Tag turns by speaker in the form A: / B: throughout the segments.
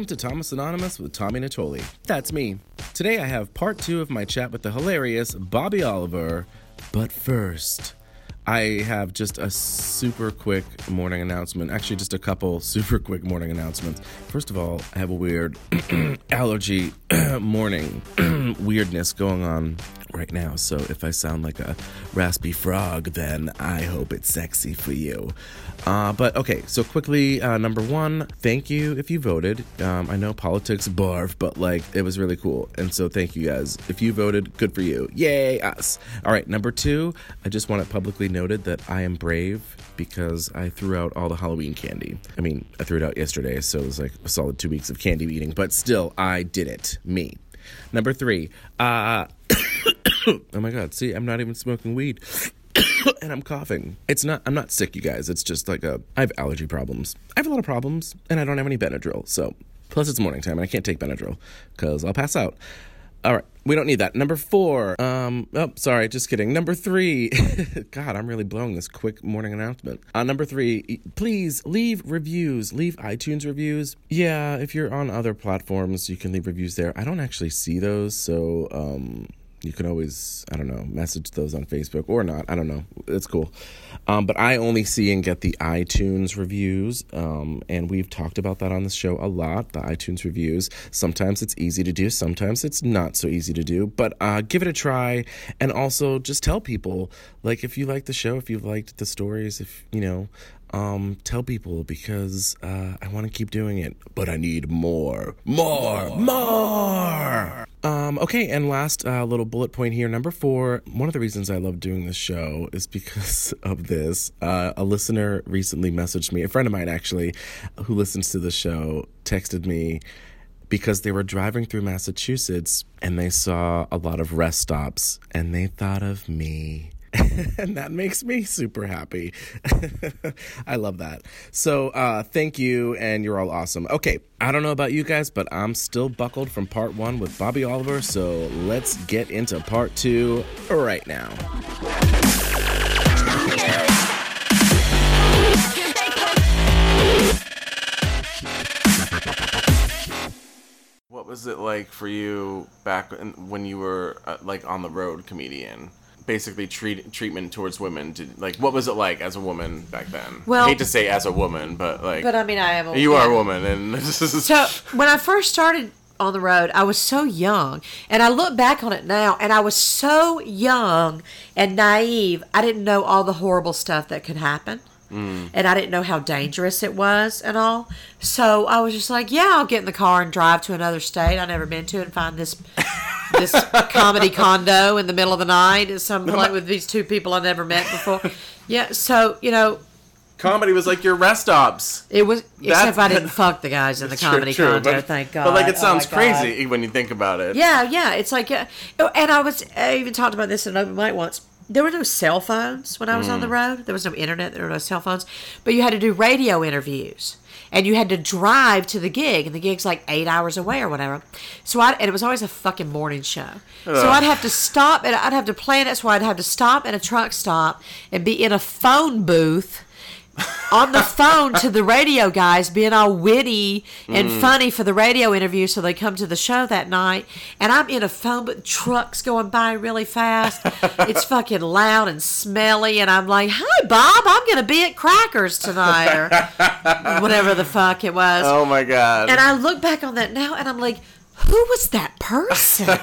A: welcome to Thomas Anonymous with Tommy Natoli. That's me. Today I have part 2 of my chat with the hilarious Bobby Oliver. But first, I have just a super quick morning announcement. Actually, just a couple super quick morning announcements. First of all, I have a weird allergy morning weirdness going on right now. So if I sound like a raspy frog, then I hope it's sexy for you. But okay, so quickly, number 1, thank you if you voted. I know politics barf, but like it was really cool. And so thank you guys. If you voted, good for you. Yay, us. All right, number 2, I just want it publicly noted that I am brave because I threw out all the Halloween candy. I mean, I threw it out yesterday, so it was like a solid 2 weeks of candy eating, but still, I did it. Me. Number 3, oh my God, see, I'm not even smoking weed. And I'm coughing. I'm not sick, you guys. It's just like I have allergy problems. I have a lot of problems, and I don't have any Benadryl. So, plus it's morning time, and I can't take Benadryl because I'll pass out. All right, we don't need that. Number 4, sorry, just kidding. Number 3, God, I'm really blowing this quick morning announcement. Number 3, please leave reviews, leave iTunes reviews. Yeah, if you're on other platforms, you can leave reviews there. I don't actually see those, so, you can always, I don't know, message those on Facebook or not. I don't know. It's cool. But I only see and get the iTunes reviews. And we've talked about that on the show a lot, the iTunes reviews. Sometimes it's easy to do. Sometimes it's not so easy to do. But give it a try. And also just tell people, like, if you like the show, if you liked the stories, if, you know, tell people because I want to keep doing it, but I need more. Okay, and last little bullet point here, number 4. One of the reasons I love doing this show is because of this. A listener recently messaged me, a friend of mine actually, who listens to the show, texted me because they were driving through Massachusetts and they saw a lot of rest stops and they thought of me. And that makes me super happy. I love that. So thank you, and you're all awesome. Okay, I don't know about you guys, but I'm still buckled from part 1 with Bobby Oliver, so let's get into part 2 right now. What was it like for you back when you were like on the road comedian? Basically treatment towards women. What was it like as a woman back then?
B: Well,
A: I hate to say as a woman, but like...
B: But I mean, I am a woman.
A: You are a woman, and...
B: So, when I first started on the road, I was so young, and I look back on it now, and I was so young and naive, I didn't know all the horrible stuff that could happen. And I didn't know how dangerous it was and all. So I was just like, yeah, I'll get in the car and drive to another state I've never been to and find this comedy condo in the middle of the night with these 2 people I never met before. Yeah, so, you know.
A: Comedy was like your rest stops.
B: It was, except I didn't fuck the guys in the comedy condo, thank God.
A: But like it sounds crazy when you think about it.
B: Yeah, it's like, and I even talked about this in an open mic once. There were no cell phones when I was on the road. There was no internet. There were no cell phones. But you had to do radio interviews. And you had to drive to the gig. And the gig's like 8 hours away or whatever. And it was always a fucking morning show. So I'd have to stop. And I'd have to plan it. So I'd have to stop at a truck stop and be in a phone booth on the phone to the radio guys, being all witty and funny for the radio interview so they come to the show that night. And I'm in a phone booth, trucks going by really fast. It's fucking loud and smelly. And I'm like, hi, Bob, I'm going to be at Crackers tonight. Or whatever the fuck it was.
A: Oh, my God.
B: And I look back on that now and I'm like, who was that person?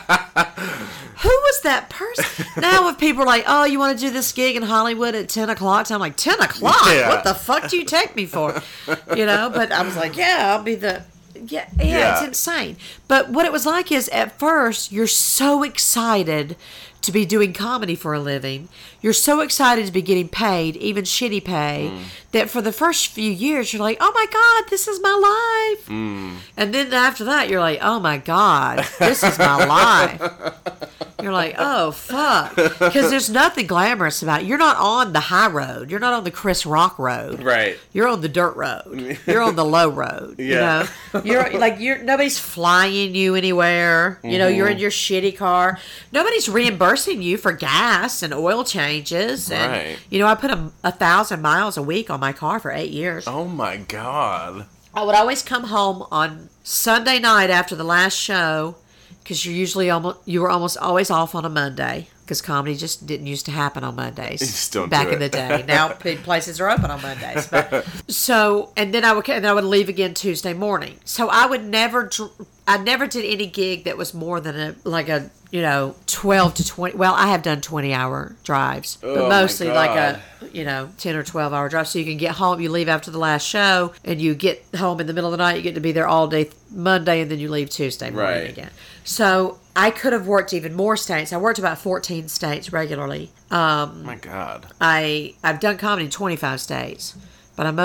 B: Who was that person? Now if people are like, oh, you want to do this gig in Hollywood at 10 o'clock? So I'm like, 10 o'clock? Yeah. What the fuck do you take me for? You know, but I was like, yeah, I'll be the... Yeah, it's insane. But what it was like is, at first, you're so excited to be doing comedy for a living. You're so excited to be getting paid, even shitty pay, that for the first few years, you're like, oh my God, this is my life. And then after that, you're like, oh my God, this is my life. You're like, oh, fuck. Because there's nothing glamorous about it. You're not on the high road. You're not on the Chris Rock road.
A: Right.
B: You're on the dirt road. You're on the low road.
A: Yeah.
B: You know? You're nobody's flying you anywhere. You know, you're in your shitty car. Nobody's reimbursing you for gas and oil changes. And,
A: right.
B: you know, I put 1,000 miles a week on my car for 8 years.
A: Oh, my God.
B: I would always come home on Sunday night after the last show, because you were almost always off on a Monday, because comedy just didn't used to happen on Mondays.
C: You just don't
B: back
C: do
B: in
C: it.
B: the day. Now places are open on Mondays. But, and then I would leave again Tuesday morning. So I never did any gig that was more than a 12 to 20. Well, I have done 20-hour drives, but
C: Oh,
B: mostly
C: my
B: like
C: God.
B: a 10 or 12-hour drive. So you can get home, you leave after the last show, and you get home in the middle of the night. You get to be there all day Monday, and then you leave Tuesday morning
C: Right.
B: again. So I could have worked even more states. I worked about 14 states regularly.
C: Oh my God.
B: I've done comedy in 25 states, but I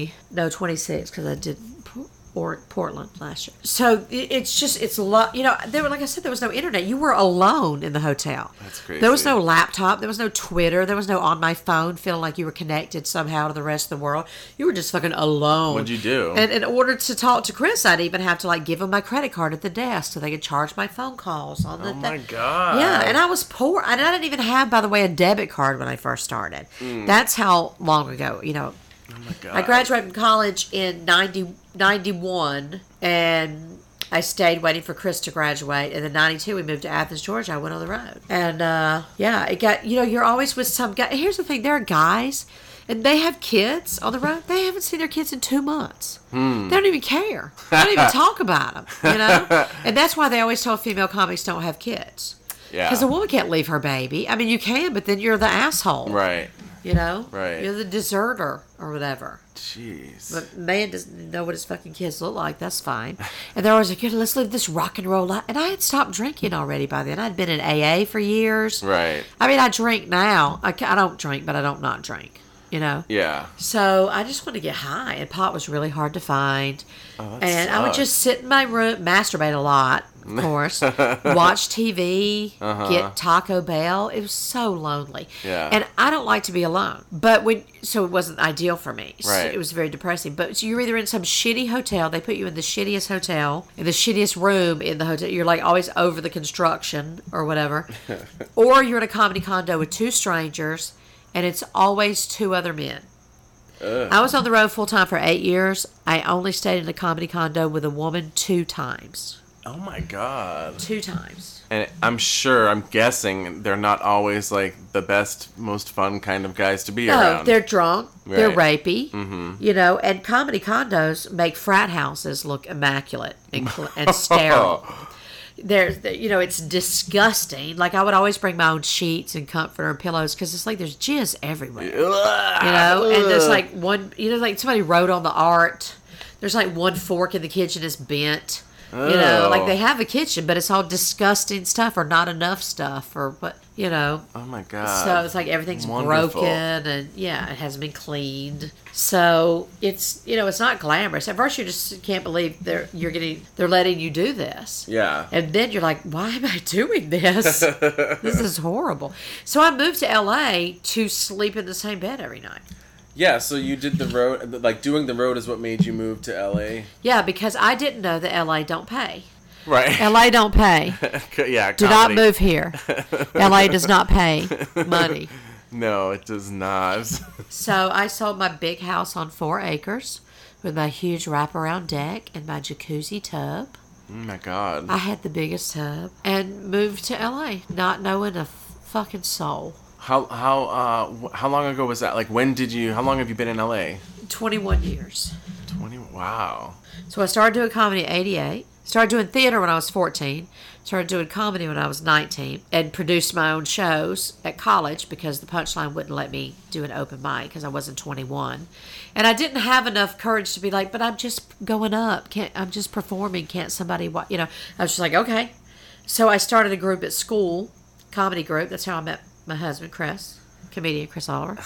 B: 26 because I did Portland last year. So it's a lot. Like I said, there was no internet. You were alone in the hotel.
C: That's crazy.
B: There was no laptop. There was no Twitter. There was no on my phone feeling like you were connected somehow to the rest of the world. You were just fucking alone.
C: What'd you do?
B: And in order to talk to Chris, I'd even have to give him my credit card at the desk so they could charge my phone calls on the.
C: Oh my God.
B: Yeah, and I was poor. I didn't even have, by the way, a debit card when I first started. That's how long ago.
C: Oh my God.
B: I graduated from college in 91, and I stayed waiting for Chris to graduate. And then 92, we moved to Athens, Georgia. I went on the road. And, it got, you're always with some guy. Here's the thing. There are guys, and they have kids on the road. They haven't seen their kids in 2 months. They don't even care. They don't even talk about them, And that's why they always tell female comics don't have kids.
C: Yeah.
B: Because a woman can't leave her baby. I mean, you can, but then you're the asshole.
C: Right. Right.
B: You're the deserter or whatever.
C: Jeez.
B: But man doesn't know what his fucking kids look like. That's fine. And they're always like, let's live this rock and roll life. And I had stopped drinking already by then. I'd been in AA for years.
C: Right.
B: I mean, I drink now. I don't drink, but I don't not drink.
C: Yeah.
B: So I just want to get high, and pot was really hard to find.
C: Oh, that
B: and I would
C: sucks.
B: just sit in my room, masturbate a lot, of course, watch TV, get Taco Bell. It was so lonely.
C: Yeah.
B: And I don't like to be alone, so it wasn't ideal for me.
C: Right.
B: It was very depressing. But so you're either in some shitty hotel, they put you in the shittiest hotel, in the shittiest room in the hotel. You're always over the construction or whatever, or you're in a comedy condo with 2 strangers. And it's always 2 other men.
C: Ugh.
B: I was on the road full time for 8 years. I only stayed in a comedy condo with a woman 2 times.
C: Oh my God.
B: 2 times.
C: And I'm guessing they're not always the best, most fun kind of guys to be
B: No,
C: around.
B: they're drunk. They're
C: Right.
B: rapey. Mm-hmm. And comedy condos make frat houses look immaculate and sterile. It's disgusting. I would always bring my own sheets and comforter and pillows because it's there's jizz everywhere. And there's one, somebody wrote on the art. There's one fork in the kitchen is bent. They have a kitchen, but it's all disgusting stuff or not enough stuff or what,
C: Oh my God.
B: So it's everything's
C: Wonderful.
B: broken and it hasn't been cleaned. So it's, it's not glamorous. At first you just can't believe they're letting you do this.
C: Yeah.
B: And then you're like, why am I doing this? This is horrible. So I moved to LA to sleep in the same bed every night.
C: Yeah, so you did the road, doing the road is what made you move to LA?
B: Yeah, because I didn't know that LA don't pay.
C: Right.
B: LA don't pay.
C: Yeah,
B: Do not
C: comedy.
B: move here. LA does not pay money.
C: No, it does not.
B: So I sold my big house on 4 acres with my huge wraparound deck and my jacuzzi tub.
C: Oh my God.
B: I had the biggest tub and moved to LA, not knowing a fucking soul.
C: How long ago was that? How long have you been in LA?
B: 21 years.
C: 20. Wow.
B: So I started doing comedy at 88. Started doing theater when I was 14. Started doing comedy when I was 19. And produced my own shows at college because the Punchline wouldn't let me do an open mic because I wasn't 21. And I didn't have enough courage to be but I'm just going up. I'm just performing. Can't somebody watch? I was just okay. So I started a group at school, comedy group. That's how I met my husband, Chris, comedian Chris Oliver.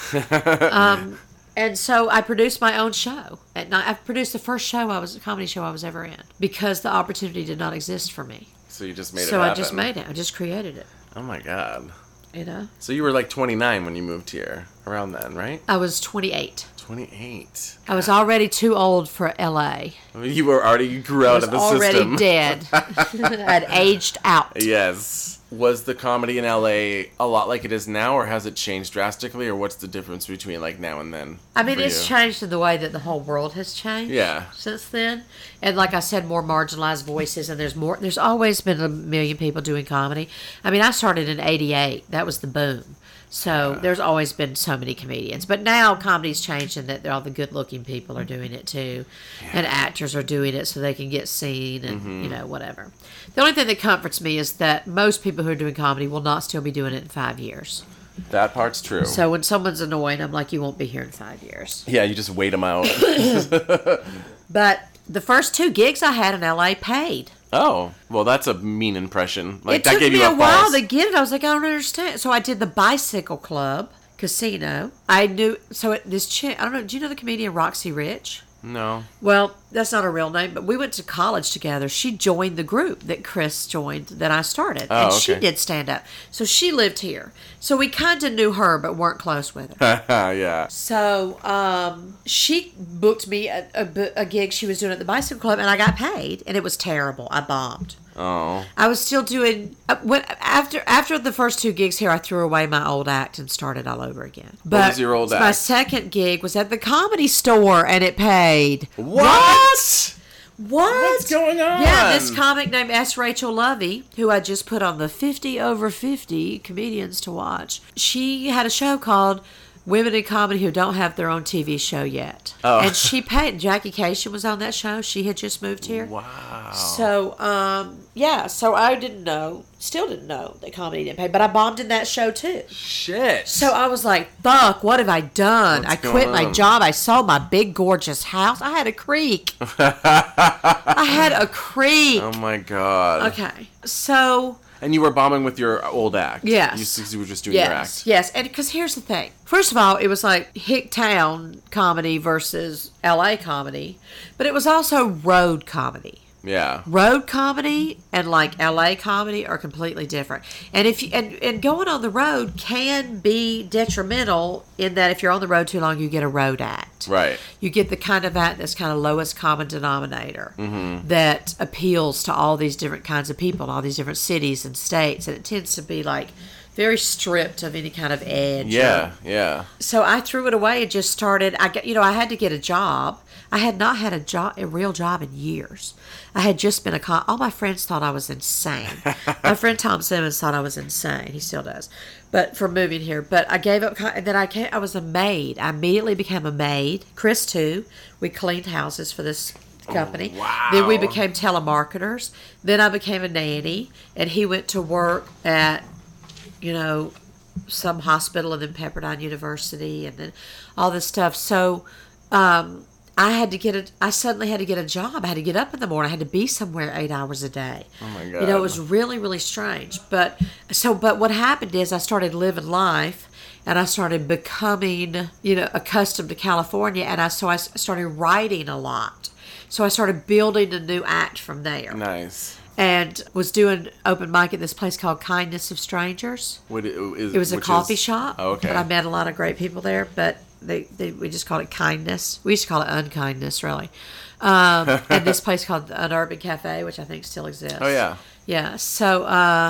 B: And so I produced my own show. At night, I produced the first comedy show I was ever in because the opportunity did not exist for me.
C: So you just made it
B: So
C: happen.
B: I just made it. I just created it.
C: Oh my God.
B: So
C: you were 29 when you moved here. Around then, right?
B: I was 28.
C: 28.
B: I was already too old for LA.
C: You grew
B: I
C: out
B: was
C: of the
B: already
C: system.
B: dead. I'd aged out.
C: Yes. Was the comedy in LA a lot like it is now, or has it changed drastically, or what's the difference between like now and then?
B: I mean,
C: for
B: it's
C: you?
B: changed in the way that the whole world has changed.
C: Yeah.
B: Since then, and like I said, more marginalized voices, and there's more. There's always been a million people doing comedy. I mean, I started in '88. That was the boom. So there's always been so many comedians, but now comedy's changed in that all the good-looking people are doing it too, and actors are doing it so they can get seen and whatever. The only thing that comforts me is that most people who are doing comedy will not still be doing it in 5 years.
C: That part's true.
B: So when someone's annoying, I'm like, you won't be here in 5 years.
C: Yeah, you just wait them out.
B: But the first 2 gigs I had in LA paid.
C: Oh, well, that's a mean impression. Like
B: It
C: that
B: took
C: gave
B: me
C: you
B: a while
C: pulse.
B: to get it. I was like, I don't understand. So I did the Bicycle Club Casino. I knew. So this chick, I don't know. Do you know the comedian Roxy Rich?
C: No.
B: Well, that's not a real name, but we went to college together. She joined the group that Chris joined that I started.
C: Oh,
B: and she
C: okay.
B: did stand up. So she lived here. So we kind of knew her, but weren't close with her.
C: Yeah.
B: So she booked me a gig she was doing at the Bicycle Club, and I got paid, and it was terrible. I bombed.
C: Oh.
B: I was still doing after the first 2 gigs here. I threw away my old act and started all over again. But
C: was your old
B: my
C: act?
B: second gig was at the Comedy Store, and it paid.
C: What?
B: What?
C: What's going on?
B: Yeah, this comic named S. Rachel Lovey, who I just put on the 50 over 50 comedians to watch. She had a show called Women in Comedy Who Don't Have Their Own TV Show Yet.
C: Oh.
B: And she paid. Jackie Cation was on that show. She had just moved here.
C: Wow.
B: So, so I still didn't know that comedy didn't pay, but I bombed in that show too.
C: Shit.
B: So I was like, fuck, what have I done?
C: What's
B: I quit
C: going
B: my
C: on?
B: job. I sold my big, gorgeous house. I had a creek. I had a creek.
C: Oh my god.
B: Okay. So,
C: And you were bombing with your old act.
B: Yes.
C: You were just doing your act.
B: yes. And because here's the thing. First of all, it was like Hicktown comedy versus LA comedy, but it was also road comedy.
C: Yeah.
B: Road comedy and like LA comedy are completely different. And if you, and going on the road can be detrimental in that if you're on the road too long, you get a road act.
C: Right.
B: You get the kind of act that's kind of lowest common denominator that appeals to all these different kinds of people, all these different cities and states, and it tends to be like very stripped of any kind of edge.
C: Yeah. Yeah.
B: So I threw it away and just started. I had to get a job. I had not had a real job in years. I had just been all my friends thought I was insane. My friend Tom Simmons thought I was insane. He still does. But for moving here. But I gave up, and then I was a maid. I immediately became a maid. Chris too. We cleaned houses for this company.
C: Wow.
B: Then we became telemarketers. Then I became a nanny, and he went to work at, some hospital and then Pepperdine University and then all this stuff. So, I suddenly had to get a job. I had to get up in the morning. I had to be somewhere 8 hours a day.
C: Oh my god.
B: It was really, really strange. But what happened is I started living life and I started becoming, accustomed to California. And I started writing a lot. So I started building a new act from there.
C: Nice.
B: And was doing open mic at this place called Kindness of Strangers. It was a coffee shop.
C: Oh, okay.
B: But I met a lot of great people there. But we just called it Kindness. We used to call it Unkindness, really. And this place called An Urban Cafe, which I think still exists.
C: Oh yeah.
B: Yeah. So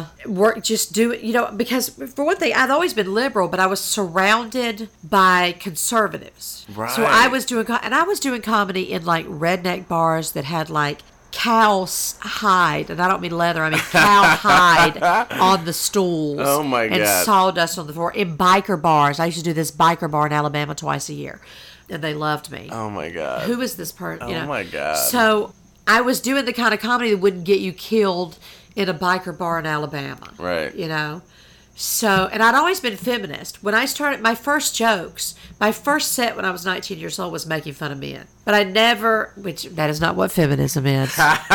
B: because for one thing, I've always been liberal, but I was surrounded by conservatives.
C: Right.
B: So I was doing comedy in like redneck bars that had like cow hide, and I don't mean leather, I mean cow hide on the stools.
C: Oh my
B: And
C: God.
B: sawdust on the floor. In biker bars. I used to do this biker bar in Alabama twice a year. And they loved me.
C: Oh my god.
B: Who is this person?
C: Oh my God.
B: So I was doing the kind of comedy that wouldn't get you killed in a biker bar in Alabama.
C: Right.
B: So, and I'd always been feminist. When I started my first set when I was 19 years old was making fun of men. But I never, that is not what feminism is.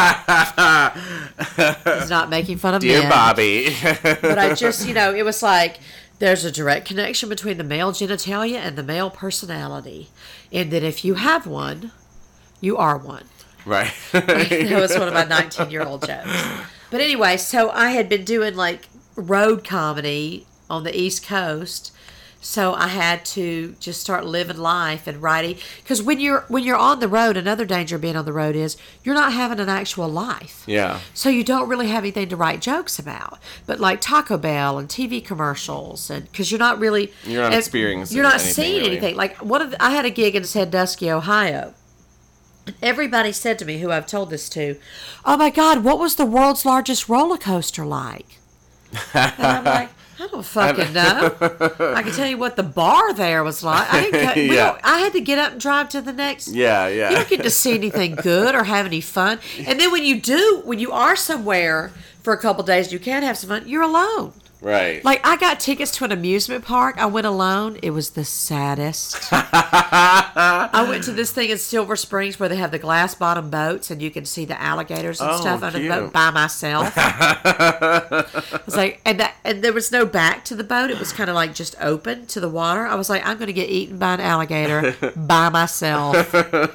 B: It's not making fun of
C: Dear
B: men.
C: Bobby.
B: But I just, it was like, there's a direct connection between the male genitalia and the male personality. And that if you have one, you are one.
C: Right.
B: That was one of my 19-year-old jokes. But anyway, so I had been doing like road comedy on the East Coast. So I had to just start living life and writing. Because when you're on the road, another danger of being on the road is you're not having an actual life.
C: Yeah.
B: So you don't really have anything to write jokes about. But like Taco Bell and TV commercials, and because you're not
C: experiencing
B: you're not
C: anything,
B: seeing
C: really.
B: anything. Like I had a gig in Sandusky, Ohio. And everybody said to me, who I've told this to, "Oh my God, what was the world's largest roller coaster like?" And I'm like, I don't fucking know. I can tell you what the bar there was like. I had to get up and drive to the next.
C: Yeah.
B: You don't get to see anything good or have any fun. And then when you are somewhere for a couple days, you can have some fun. You're alone.
C: Right.
B: Like, I got tickets to an amusement park. I went alone. It was the saddest. I went to this thing in Silver Springs where they have the glass bottom boats and you can see the alligators and stuff under the boat by myself. I was like, and there was no back to the boat. It was kind of like just open to the water. I was like, I'm going to get eaten by an alligator by myself.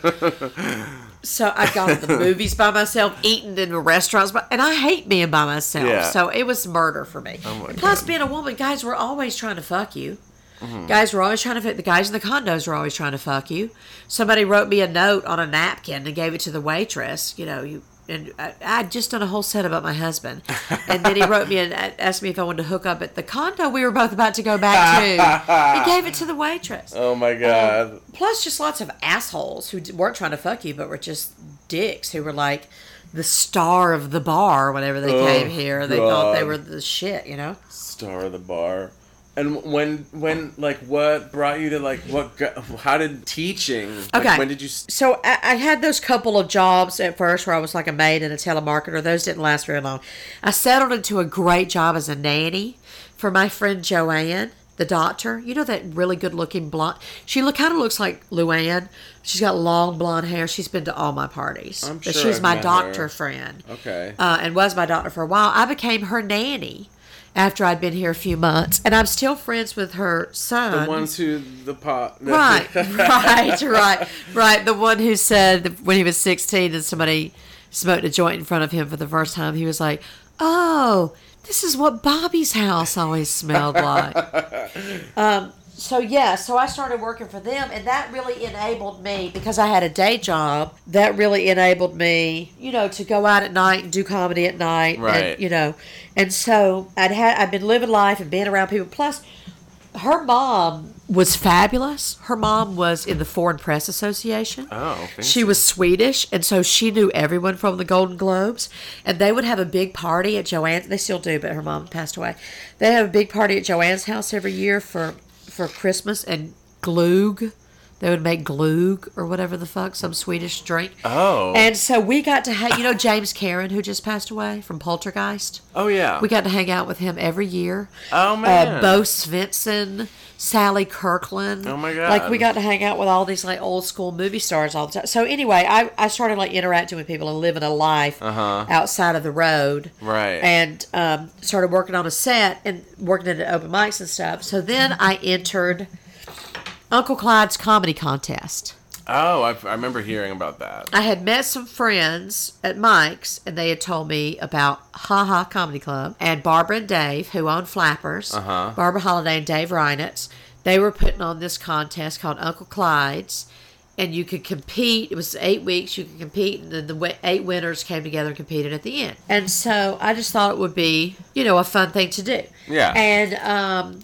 B: So I've gone to the movies by myself, eaten in restaurants, and I hate being by myself.
C: Yeah.
B: So it was murder for me.
C: Oh my
B: Plus,
C: God.
B: being a woman, guys were always trying to fuck you. Guys were always trying to fuck. The guys in the condos were always trying to fuck you. Somebody wrote me a note on a napkin and gave it to the waitress. And I'd just done a whole set about my husband. And then he wrote me and asked me if I wanted to hook up at the condo we were both about to go back to. He gave it to the waitress.
C: Oh my God.
B: Plus, just lots of assholes who weren't trying to fuck you, but were just dicks who were like the star of the bar whenever they came here. They thought they were the shit,
C: Star of the bar. And when like what brought you to how did teaching?
B: Okay.
C: When did you?
B: So I had those couple of jobs at first where I was like a maid and a telemarketer. Those didn't last very long. I settled into a great job as a nanny for my friend Joanne, the doctor. You know that really good looking blonde? She kind of looks like Luann. She's got long blonde hair. She's been to all my parties.
C: I'm
B: But
C: sure
B: she's
C: I've
B: my
C: met
B: doctor
C: her.
B: friend.
C: Okay.
B: And was my doctor for a while. I became her nanny after I'd been here a few months. And I'm still friends with her son.
C: The ones who the pot.
B: Right. The one who said when he was 16 and somebody smoked a joint in front of him for the first time, he was like, "Oh, this is what Bobby's house always smelled like." So I started working for them, and that really enabled me, because I had a day job, that really enabled me, to go out at night and do comedy at night.
C: Right.
B: And so I'd been living life and being around people. Plus, her mom was fabulous. Her mom was in the Foreign Press Association.
C: Oh, fancy.
B: She was Swedish, and so she knew everyone from the Golden Globes. And they would have a big party at Joanne's. They still do, but her mom passed away. They have a big party at Joanne's house every year for Christmas, and glögg. They would make glögg or whatever the fuck, some Swedish drink.
C: Oh.
B: And so we got to hang, James Karen, who just passed away from Poltergeist.
C: Oh yeah.
B: We got to hang out with him every year.
C: Oh man.
B: Bo Svensson, Sally Kirkland.
C: Oh my God.
B: Like we got to hang out with all these like old school movie stars all the time. So anyway, I started like interacting with people and living a life outside of the road.
C: Right.
B: And started working on a set and working at open mics and stuff. So then I entered Uncle Clyde's comedy contest.
C: Oh, I remember hearing about that.
B: I had met some friends at Mike's, and they had told me about Ha Ha Comedy Club, and Barbara and Dave, who own Flappers, Barbara Holiday and Dave Reinitz. They were putting on this contest called Uncle Clyde's, and you could compete. It was 8 weeks. You could compete, and then the 8 winners came together and competed at the end. And so I just thought it would be, a fun thing to do.
C: Yeah.
B: And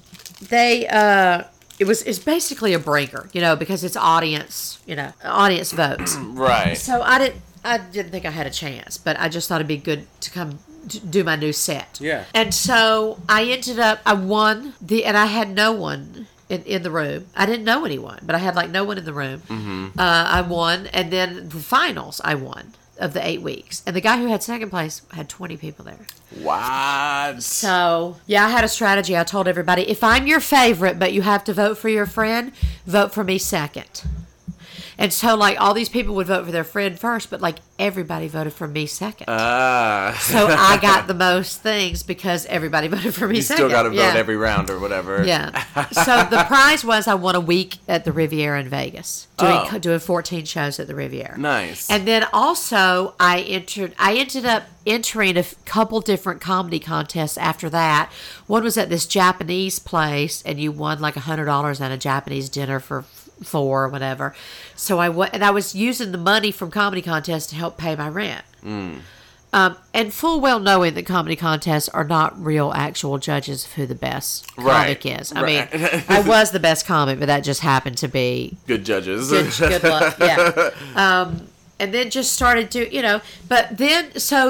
B: it's basically a bringer, because it's audience votes.
C: Right.
B: So I didn't think I had a chance, but I just thought it'd be good to come to do my new set.
C: Yeah.
B: And so I won and I had no one in the room. I didn't know anyone, but I had like no one in the room. Mm-hmm. I won, and then the finals I won of the 8 weeks. And the guy who had second place had 20 people there.
C: What?
B: So, I had a strategy. I told everybody, if I'm your favorite, but you have to vote for your friend, vote for me second. And so, like, all these people would vote for their friend first, but, like, everybody voted for me second. So I got the most things because everybody voted for me second.
C: You still got to vote every round or whatever.
B: Yeah. So the prize was I won a week at the Riviera in Vegas, doing 14 shows at the Riviera.
C: Nice.
B: And then also I ended up entering a couple different comedy contests after that. One was at this Japanese place, and you won like $100 at a Japanese dinner for 4 or whatever. So I was using the money from comedy contests to help pay my rent. And full well knowing that comedy contests are not real actual judges of who the best comic is. I mean, I was the best comic, but that just happened to be
C: good judges.
B: Good luck, yeah. And then just started to, but then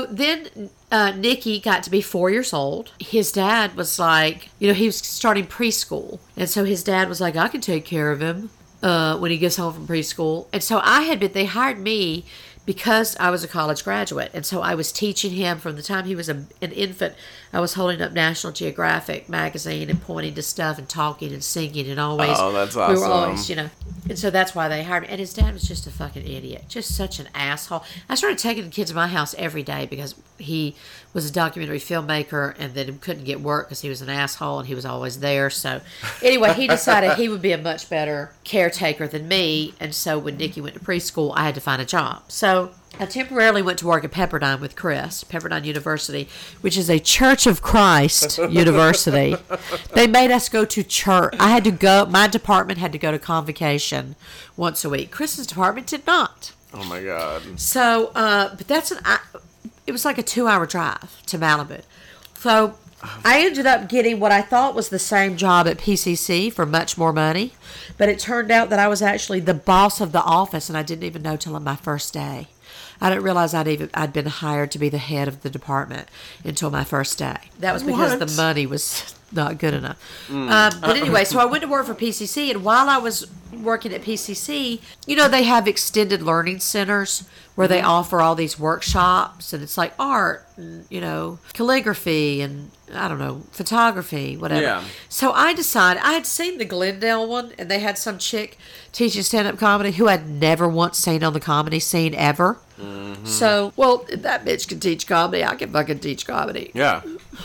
B: Nicky got to be 4 years old. His dad was like, he was starting preschool. And so his dad was like, I can take care of him when he gets home from preschool. And so they hired me because I was a college graduate. And so I was teaching him from the time he was an infant. I was holding up National Geographic magazine and pointing to stuff and talking and singing and always.
C: Oh, that's awesome.
B: We were always, And so that's why they hired me. And his dad was just a fucking idiot. Just such an asshole. I started taking the kids to my house every day because he was a documentary filmmaker and then couldn't get work because he was an asshole and he was always there. So anyway, he decided he would be a much better caretaker than me. And so when Nicky went to preschool, I had to find a job. So I temporarily went to work at Pepperdine with Chris, Pepperdine University, which is a Church of Christ university. They made us go to church. My department had to go to convocation once a week. Chris's department did not.
C: Oh my God.
B: So, but it was like a 2-hour drive to Malibu. So I ended up getting what I thought was the same job at PCC for much more money, but it turned out that I was actually the boss of the office, and I didn't even know till my first day. I didn't realize I'd been hired to be the head of the department until my first day. That was because the money was not good enough. But anyway, so I went to work for PCC, and while I was working at PCC, they have extended learning centers where they offer all these workshops, and it's like art, and, calligraphy, and I don't know, photography, whatever.
C: Yeah.
B: So I decided, I had seen the Glendale one, and they had some chick teaching stand-up comedy who I'd never once seen on the comedy scene ever. Mm-hmm. So, well, if that bitch can teach comedy, I can fucking teach comedy.
C: Yeah.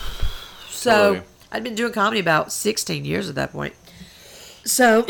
B: So, totally. I'd been doing comedy about 16 years at that point. So,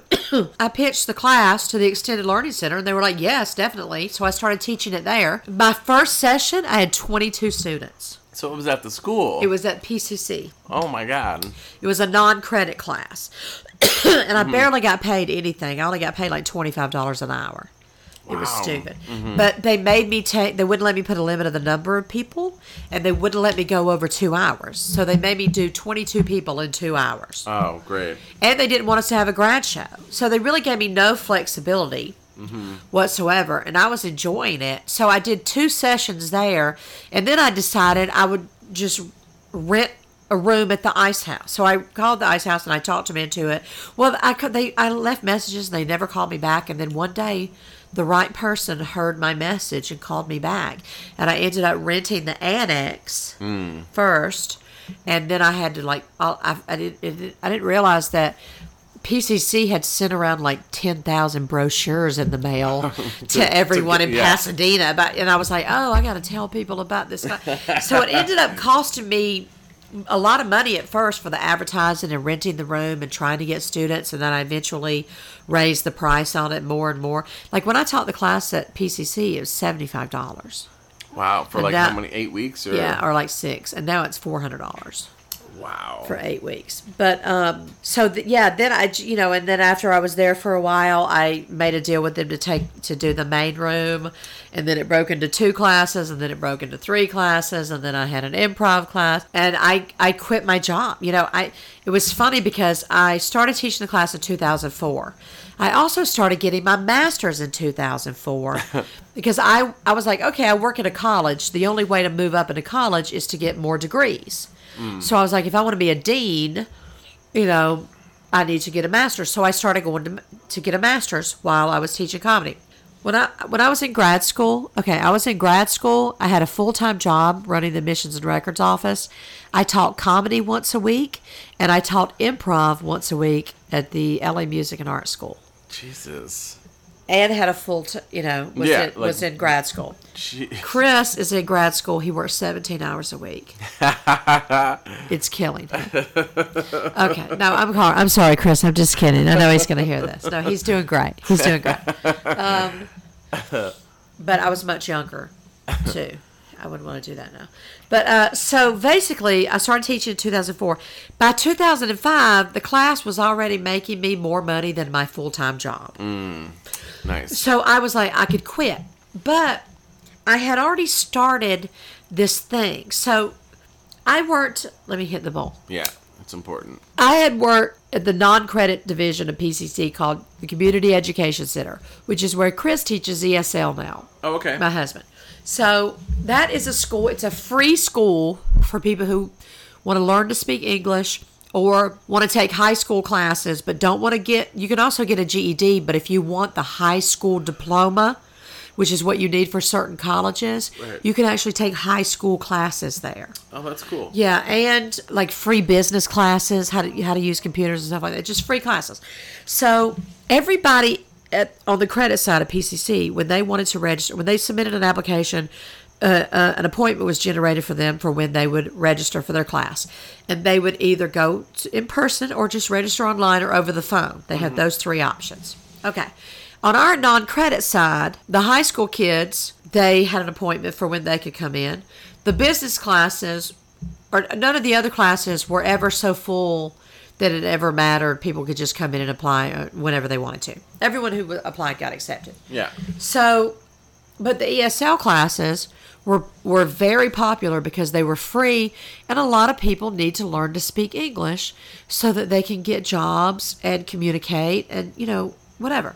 B: I pitched the class to the Extended Learning Center, and they were like, yes, definitely. So, I started teaching it there. My first session, I had 22 students.
C: So, it was at the school?
B: It was at PCC.
C: Oh, my God.
B: It was a non-credit class. And I barely got paid anything. I only got paid like $25 an hour. It was stupid. Mm-hmm. But they made me they wouldn't let me put a limit of the number of people, and they wouldn't let me go over 2 hours. So they made me do 22 people in 2 hours.
C: Oh, great.
B: And they didn't want us to have a grad show. So they really gave me no flexibility whatsoever, and I was enjoying it. So I did 2 sessions there, and then I decided I would just rent a room at the Ice House. So I called the Ice House, and I talked them into it. Well, I left messages, and they never called me back, and then one day the right person heard my message and called me back, and I ended up renting the annex first, and then I had to I didn't realize that PCC had sent around like 10,000 brochures in the mail to everyone in Pasadena and I was like, oh, I got to tell people about this. So it ended up costing me a lot of money at first for the advertising and renting the room and trying to get students, and then I eventually raised the price on it more and more. Like when I taught the class at PCC, it was $75.
C: Wow, for how many, 8 weeks? Or?
B: Yeah, or like 6, and now it's $400.
C: Wow.
B: For 8 weeks. But, then and then after I was there for a while, I made a deal with them to do the main room, and then it broke into 2 classes, and then it broke into 3 classes, and then I had an improv class, and I quit my job. It was funny because I started teaching the class in 2004. I also started getting my master's in 2004 because I was like, okay, I work at a college. The only way to move up into college is to get more degrees. So I was like, if I want to be a dean, I need to get a master's. So I started going to get a master's while I was teaching comedy. When I was in grad school, I had a full-time job running the Missions and Records office. I taught comedy once a week, and I taught improv once a week at the LA Music and Art School.
C: Jesus.
B: and had a full,
C: Yeah,
B: was in grad school.
C: Jeez.
B: Chris is in grad school. He works 17 hours a week. It's killing him. Okay, no, I'm sorry, Chris. I'm just kidding. I know he's going to hear this. No, he's doing great. He's doing great. But I was much younger, too. I wouldn't want to do that now. But so basically, I started teaching in 2004. By 2005, the class was already making me more money than my full-time job.
C: Nice.
B: So I was like, I could quit. But I had already started this thing. So I worked, let me hit the bowl.
C: Yeah, it's important.
B: I had worked at the non-credit division of PCC called the Community Education Center, which is where Chris teaches ESL now.
C: Oh, okay.
B: My husband. So that is a school. It's a free school for people who want to learn to speak English or want to take high school classes, but don't want to get, you can also get a GED, but if you want the high school diploma, which is what you need for certain colleges,
C: Right.
B: you can actually take high school classes there.
C: Oh, that's cool.
B: Yeah, and like free business classes, how to use computers and stuff like that, just free classes. So everybody on the credit side of PCC, when they wanted to register, when they submitted an application, an appointment was generated for them for when they would register for their class. And they would either go in person or just register online or over the phone. They had those three options. Okay. On our non-credit side, the high school kids, they had an appointment for when they could come in. The business classes, or none of the other classes were ever so full that it ever mattered. People could just come in and apply whenever they wanted to. Everyone who applied got accepted.
C: Yeah.
B: So, but the ESL classes were very popular because they were free, and a lot of people need to learn to speak English so that they can get jobs and communicate and, whatever.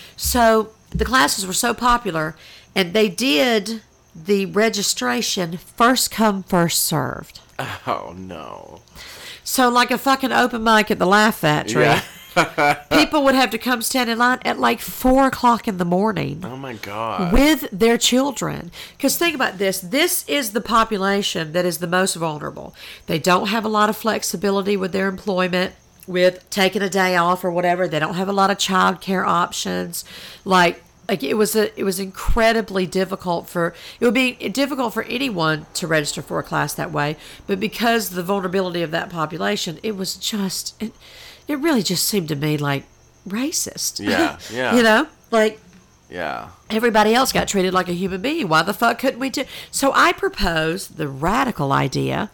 B: So the classes were so popular, and they did the registration first come, first served.
C: Oh, no.
B: So like a fucking open mic at the Laugh Factory,
C: Yeah.
B: people would have to come stand in line at like 4 o'clock in the morning.
C: Oh, my God.
B: With their children. Because think about this. This is the population that is the most vulnerable. They don't have a lot of flexibility with their employment, with taking a day off or whatever. They don't have a lot of child care options. Like it was incredibly difficult it would be difficult for anyone to register for a class that way. But because of the vulnerability of that population, it was just, it really just seemed to me like racist.
C: Yeah, yeah.
B: Like
C: Yeah.
B: everybody else got treated like a human being. Why the fuck couldn't we do? So I proposed the radical idea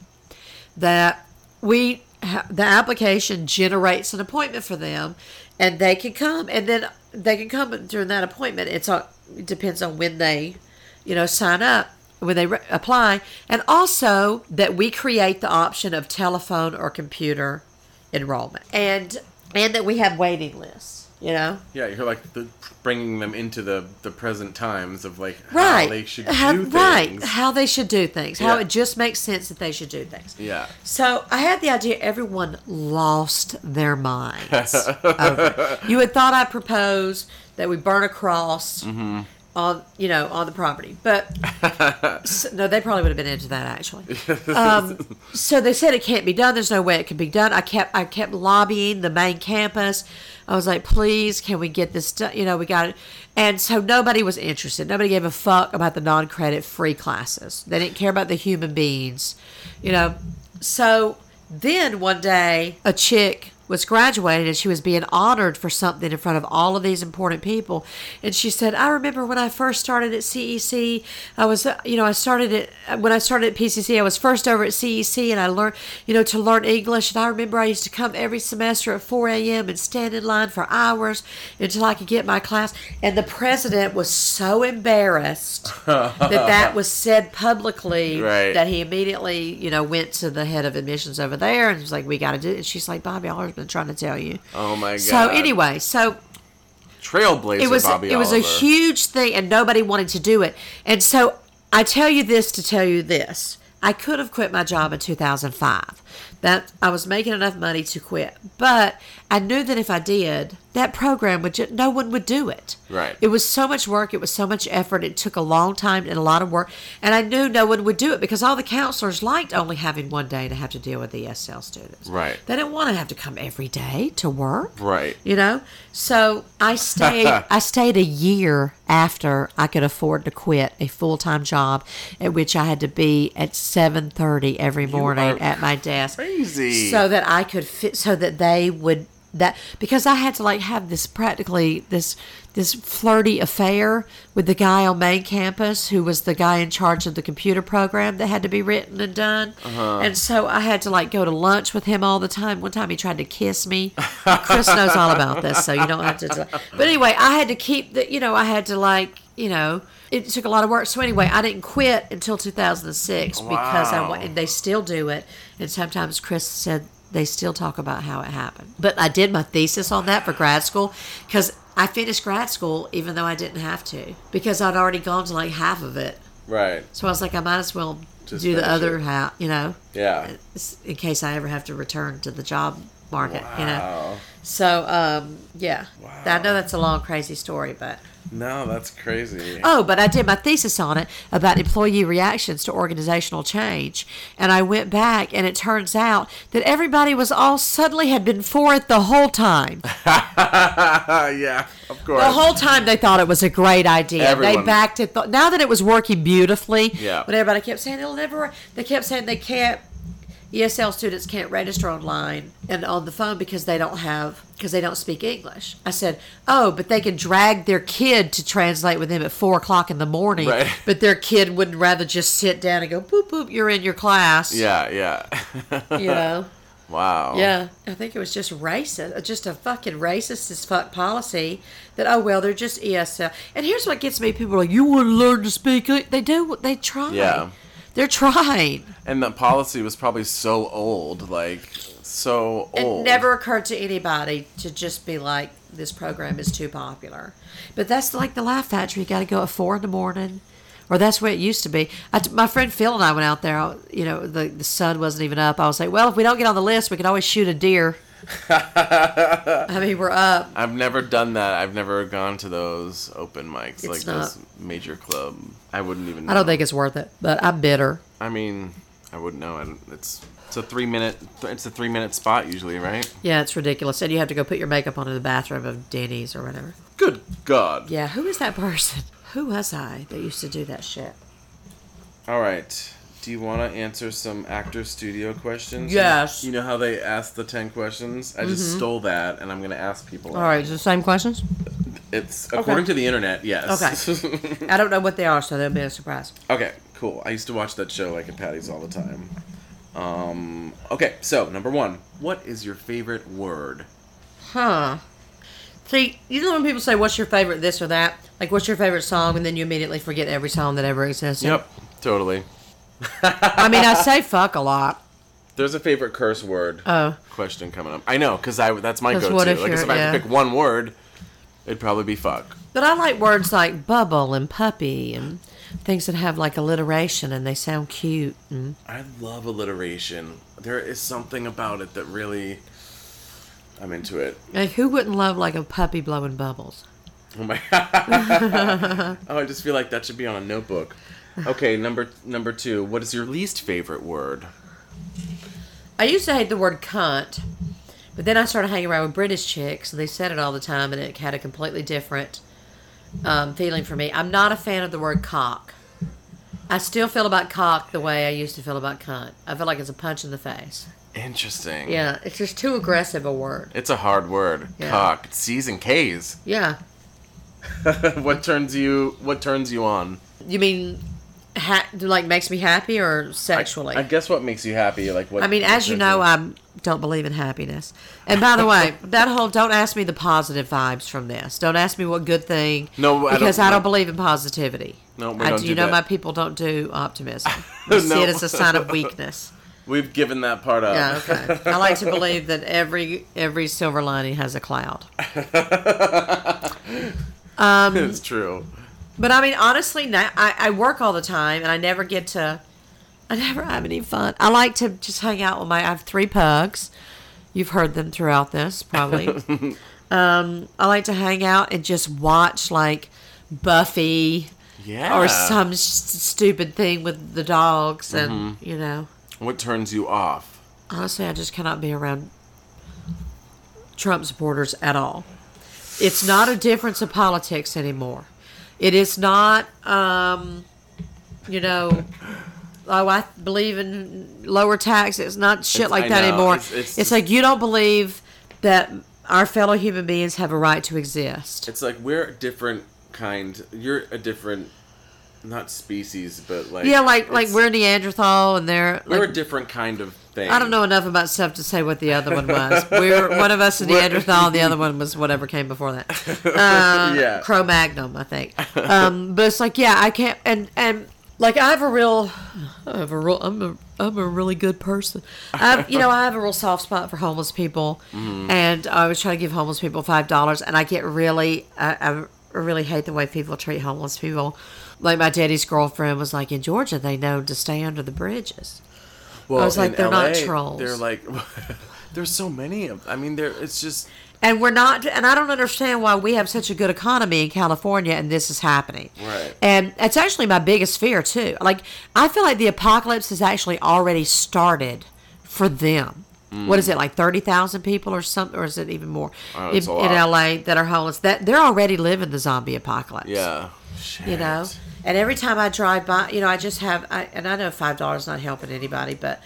B: that the application generates an appointment for them, and they can come, and then they can come during that appointment. It depends on when they, sign up, when they apply, and also that we create the option of telephone or computer enrollment, and that we have waiting lists.
C: Yeah, you're like bringing them into the present times of like
B: Right.
C: how they should do things.
B: Right, how they should do things. How
C: Yeah.
B: it just makes sense that they should do things.
C: Yeah.
B: So I had the idea everyone lost their minds over it. You had thought I proposed that we burn a cross on the property, but no, they probably would have been into that actually. So they said it can't be done. There's no way it can be done. I kept lobbying the main campus. I was like, please, can we get this done? We got it. And so nobody was interested. Nobody gave a fuck about the non-credit free classes. They didn't care about the human beings, So then one day, a chick was graduating and she was being honored for something in front of all of these important people. And she said, I remember when I first started at CEC, when I started at PCC, I was first over at CEC and I learned, to learn English. And I remember I used to come every semester at 4 a.m. and stand in line for hours until I could get my class. And the president was so embarrassed that was said publicly
C: Right.
B: that he immediately, went to the head of admissions over there and was like, we got to do it. And she's like, Bobby Oliver's been trying to tell you.
C: Oh my God.
B: So anyway,
C: Trailblazer
B: it was
C: Bobby
B: a
C: Oliver.
B: huge thing and nobody wanted to do it. And so I tell you this to tell you this. I could have quit my job in 2005. That I was making enough money to quit. But I knew that if I did, that program would no one would do it.
C: Right.
B: It was so much work. It was so much effort. It took a long time and a lot of work. And I knew no one would do it because all the counselors liked only having one day to have to deal with ESL students.
C: Right.
B: They didn't want to have to come every day to work.
C: Right.
B: You know? So I stayed a year after I could afford to quit a full-time job at which I had to be at 7:30 every morning at my desk.
C: Crazy.
B: So that I could fit, so that they would, because I had to like have this practically this flirty affair with the guy on main campus who was the guy in charge of the computer program that had to be written and done. And so I had to like go to lunch with him all the time. One time he tried to kiss me. Chris knows all about this, so you don't have to. But anyway, I had to keep I had to like, it took a lot of work. So anyway, I didn't quit until 2006 because and they still do it. And sometimes Chris said they still talk about how it happened. But I did my thesis on that for grad school because I finished grad school even though I didn't have to because I'd already gone to like half of it.
C: Right.
B: So I was like, I might as well
C: Just
B: do the
C: finish
B: other
C: it.
B: half,
C: Yeah.
B: in case I ever have to return to the job market,
C: Wow.
B: So, yeah.
C: Wow.
B: I know that's a long, crazy story, but...
C: No, that's crazy.
B: Oh, but I did my thesis on it about employee reactions to organizational change. And I went back, and it turns out that everybody was all suddenly had been for it the whole time.
C: Yeah, of course.
B: The whole time they thought it was a great idea.
C: Everyone.
B: They backed it. Now that it was working beautifully,
C: Yeah.
B: when everybody kept saying it'll never work, they kept saying they can't. ESL students can't register online and on the phone because they don't speak English. I said, oh, but they can drag their kid to translate with them at 4:00 in the morning.
C: Right.
B: But their kid wouldn't rather just sit down and go, boop, boop, you're in your class.
C: Yeah. Wow.
B: Yeah, I think it was just racist, just a fucking racist as fuck policy that, oh, well, they're just ESL. And here's what gets me. People are like, you want to learn to speak English? They do. They try.
C: Yeah.
B: They're trying.
C: And the policy was probably so old, so old.
B: It never occurred to anybody to just be like, this program is too popular. But that's like the Laugh Factory. You got to go at 4 a.m. Or that's the way it used to be. My friend Phil and I went out there. The sun wasn't even up. I was like, well, if we don't get on the list, we can always shoot a deer. I mean, we're up.
C: I've never done that. I've never gone to those open mics,
B: It's
C: those major club. I wouldn't even know.
B: I don't think it's worth it, but I'm bitter.
C: I mean, I wouldn't know. It's a 3-minute spot usually, right?
B: Yeah, it's ridiculous. And you have to go put your makeup on in the bathroom of Denny's or whatever.
C: Good God.
B: Yeah, who is that person? Who was I that used to do that shit?
C: All right. Do you want to answer some actor studio questions?
B: Yes.
C: You know how they ask the 10 questions? I just stole that, and I'm going to ask people.
B: All right, is it the same questions?
C: It's according to the internet, yes.
B: Okay. I don't know what they are, so that'll be a surprise.
C: Okay, cool. I used to watch that show at Patty's all the time. Okay, so number 1. What is your favorite word?
B: Huh. See, you know when people say, what's your favorite this or that? Like, what's your favorite song? And then you immediately forget every song that ever existed.
C: Yep, totally.
B: I mean, I say fuck a lot.
C: There's a favorite curse word question coming up. I know, because that's my
B: 'Cause
C: go-to.
B: what if
C: If I
B: you're-
C: had to pick one word, it'd probably be fuck.
B: But I like words like bubble and puppy and things that have like alliteration and they sound cute. And
C: I love alliteration. There is something about it that really... I'm into it.
B: like, who wouldn't love like a puppy blowing bubbles?
C: Oh my Oh, I just feel like that should be on a notebook. Okay, number 2. What is your least favorite word?
B: I used to hate the word cunt, but then I started hanging around with British chicks and they said it all the time and it had a completely different feeling for me. I'm not a fan of the word cock. I still feel about cock the way I used to feel about cunt. I feel like it's a punch in the face.
C: Interesting.
B: Yeah, it's just too aggressive a word.
C: It's a hard word.
B: Yeah.
C: Cock. C's and K's.
B: Yeah.
C: What turns you on?
B: You mean like makes me happy or sexually?
C: I guess what makes you happy, like what?
B: I mean, as you know, I don't believe in happiness. And by the way, don't ask me the positive vibes from this. Don't ask me what good thing.
C: No,
B: because I don't believe in positivity.
C: No, we don't do
B: you know
C: that.
B: my people don't do optimism. We see it as a sign of weakness.
C: We've given that part up.
B: Yeah, okay. I like to believe that every silver lining has a cloud.
C: It's true.
B: But I mean, honestly, now I work all the time, and I never have any fun. I like to just hang out with I have 3 pugs. You've heard them throughout this, probably. I like to hang out and just watch like Buffy
C: Yeah.
B: or some stupid thing with the dogs, and
C: What turns you off?
B: honestly, I just cannot be around Trump supporters at all. It's not a difference of politics anymore. It is not, oh, I believe in lower taxes. It's not shit like
C: I
B: that
C: know.
B: anymore.
C: It's
B: like you don't believe that our fellow human beings have a right to exist.
C: It's like we're a different kind. You're a different, not species, but like
B: Like
C: it's-
B: we're Neanderthal and they're
C: we're
B: like,
C: a different kind of thing.
B: I don't know enough about stuff to say what the other one was. We're one of us is Neanderthal, and the other one was whatever came before that.
C: Yeah.
B: Cro-Magnon, I think. But it's like, yeah, I can't, and like I'm a really good person. I have a real soft spot for homeless people, and I always try to give homeless people $5, and I get really, I really hate the way people treat homeless people. Like my daddy's girlfriend was like, in Georgia, they know to stay under the bridges.
C: Well,
B: I was like,
C: in
B: they're not
C: LA,
B: trolls.
C: They're like, there's so many of. I mean, it's just.
B: And we're not, and I don't understand why we have such a good economy in California and this is happening.
C: Right.
B: And it's actually my biggest fear too. Like, I feel like the apocalypse has actually already started for them. What is it, like 30,000 people or something, or is it even more
C: it's
B: in
C: a lot.
B: LA that are homeless? That they're already living the zombie apocalypse.
C: Yeah. Shit.
B: And every time I drive by, I just have, and I know $5 is not helping anybody, but,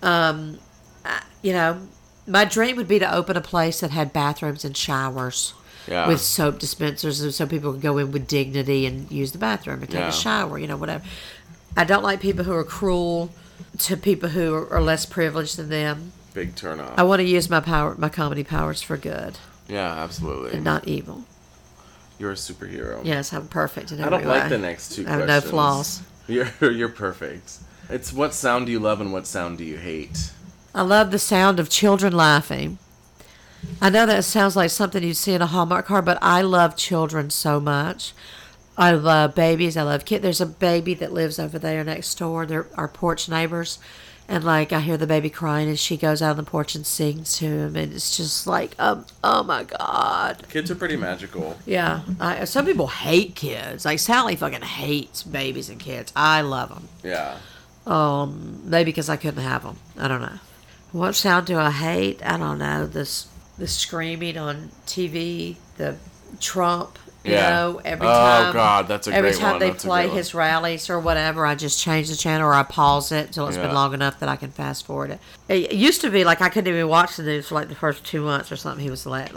B: my dream would be to open a place that had bathrooms and showers
C: Yeah.
B: with soap dispensers so people could go in with dignity and use the bathroom and take
C: Yeah.
B: a shower, whatever. I don't like people who are cruel to people who are less privileged than them.
C: Big turn off.
B: I want to use my comedy powers for good
C: Yeah, absolutely.
B: and not evil.
C: You're a superhero.
B: Yes, I'm perfect in
C: I
B: every
C: don't
B: way.
C: like the next two
B: I have
C: questions.
B: no flaws.
C: You're perfect. It's what sound do you love and what sound do you hate?
B: I love the sound of children laughing. I know that sounds like something you'd see in a Hallmark card, but I love children so much. I love babies. I love kids. There's a baby that lives over there next door. They're our porch neighbors. And, I hear the baby crying, and she goes out on the porch and sings to him. And it's just like, oh, my God.
C: Kids are pretty magical.
B: Yeah. Some people hate kids. Like, Sally fucking hates babies and kids. I love them.
C: Yeah.
B: Maybe because I couldn't have them. I don't know. What sound do I hate? I don't know. The screaming on TV, the Trump,
C: Yeah.
B: every
C: Oh,
B: time.
C: God, that's a
B: every
C: great
B: time
C: one.
B: they
C: That's a
B: play
C: good one.
B: his rallies or whatever, I just change the channel or I pause it until it's been
C: Yeah.
B: long enough that I can fast forward it. It used to be like I couldn't even watch the news for like the first 2 months or something. He was like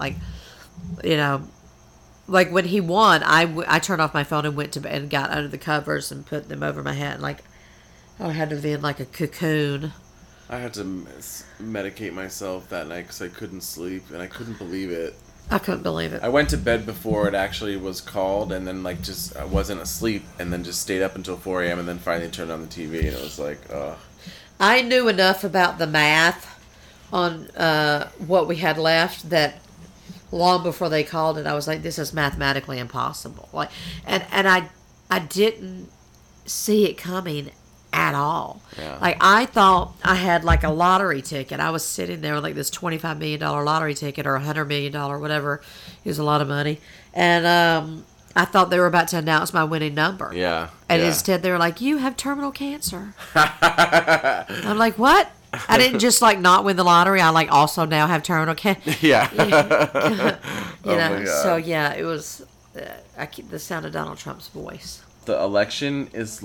B: when he won, I turned off my phone and went to bed and got under the covers and put them over my head. Like I had to be in like a cocoon.
C: I had to medicate myself that night because I couldn't sleep and I couldn't believe it.
B: I couldn't believe it.
C: I went to bed before it actually was called and then I wasn't asleep and then just stayed up until 4 a.m. and then finally turned on the TV and it was like, ugh.
B: I knew enough about the math on what we had left that long before they called it, I was like, this is mathematically impossible. And I didn't see it coming at all.
C: Yeah.
B: Like I thought I had like a lottery ticket. I was sitting there with like this $25 million lottery ticket or $100 million, whatever. It was a lot of money. And I thought they were about to announce my winning number.
C: Yeah.
B: And
C: yeah.
B: instead they were like, you have terminal cancer. I'm like, what? I didn't just like not win the lottery. I like also now have terminal cancer.
C: Yeah.
B: You know,
C: my God.
B: so yeah, it was. I keep the sound of Donald Trump's voice.
C: The election is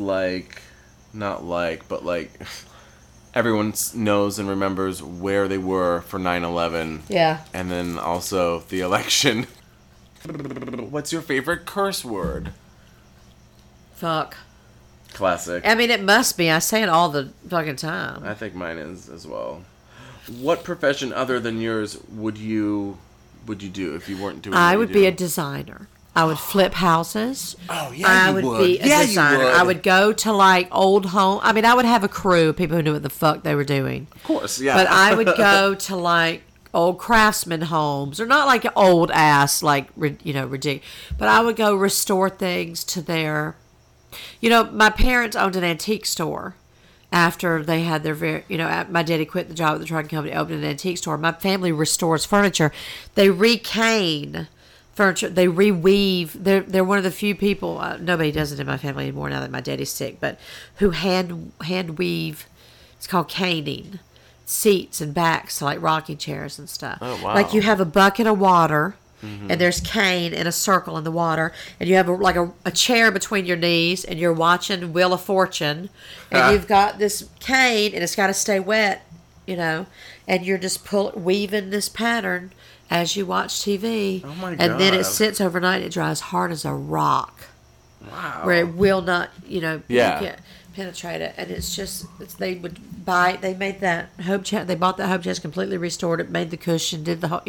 C: but everyone knows and remembers where they were for 9/11.
B: Yeah.
C: And then also the election. What's your favorite curse word?
B: Fuck.
C: Classic.
B: I mean, it must be. I say it all the fucking time.
C: I think mine is as well. What profession other than yours would you do if you weren't doing?
B: I
C: what
B: would
C: you
B: be
C: do?
B: a designer. I would flip houses.
C: Oh, yeah,
B: I
C: you
B: would
C: would.
B: be a
C: Yeah, you
B: designer.
C: would.
B: I would go to like old home. I mean, I would have a crew of people who knew what the fuck they were doing.
C: Of course, yeah.
B: But I would go to like old craftsman homes, or not like old ass like ridiculous. But I would go restore things to their. My parents owned an antique store, after they had their my daddy quit the job at the trucking company, opened an antique store. My family restores furniture. They recane furniture. They reweave. They're one of the few people. Nobody does it in my family anymore now that my daddy's sick. But who hand weave? It's called caning. Seats and backs, so like rocking chairs and stuff.
C: Oh, wow.
B: Like you have a bucket of water, and there's cane in a circle in the water, and you have a chair between your knees, and you're watching Wheel of Fortune, and you've got this cane, and it's got to stay wet, and you're just weaving this pattern as you watch TV.
C: Oh my
B: And then it
C: God.
B: sits overnight, and it dries hard as a rock,
C: Wow.
B: where it will not, you
C: Yeah.
B: can't penetrate it. And it's just, they made that home chest, they bought that home chest completely restored it, made the cushion, did the whole,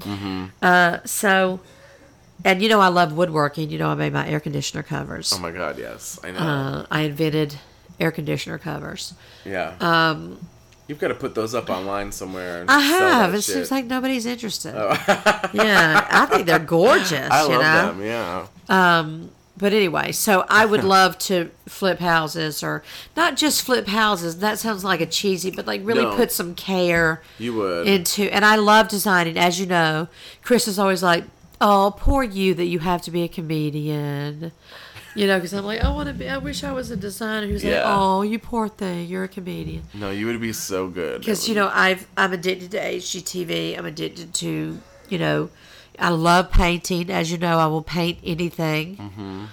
B: so, and I love woodworking. I made my air conditioner covers.
C: Oh my God, yes, I know.
B: I invented air conditioner covers.
C: Yeah. You've got to put those up online somewhere. And
B: I
C: sell
B: have.
C: that
B: It
C: shit.
B: seems like nobody's interested. Yeah, I think they're gorgeous.
C: I love them. Yeah.
B: But anyway, so I would love to flip houses, or not just flip houses. That sounds like a cheesy, but like really
C: No.
B: put some care
C: You would.
B: into. And I love designing, as you know. Chris is always like, "Oh, poor you that you have to be a comedian." Because I'm like, I wish I was a designer who's like,
C: Yeah.
B: "Oh, you poor thing, you're a comedian."
C: No, you would be so good.
B: Because I'm addicted to HGTV. I'm addicted to I love painting. As you know, I will paint anything.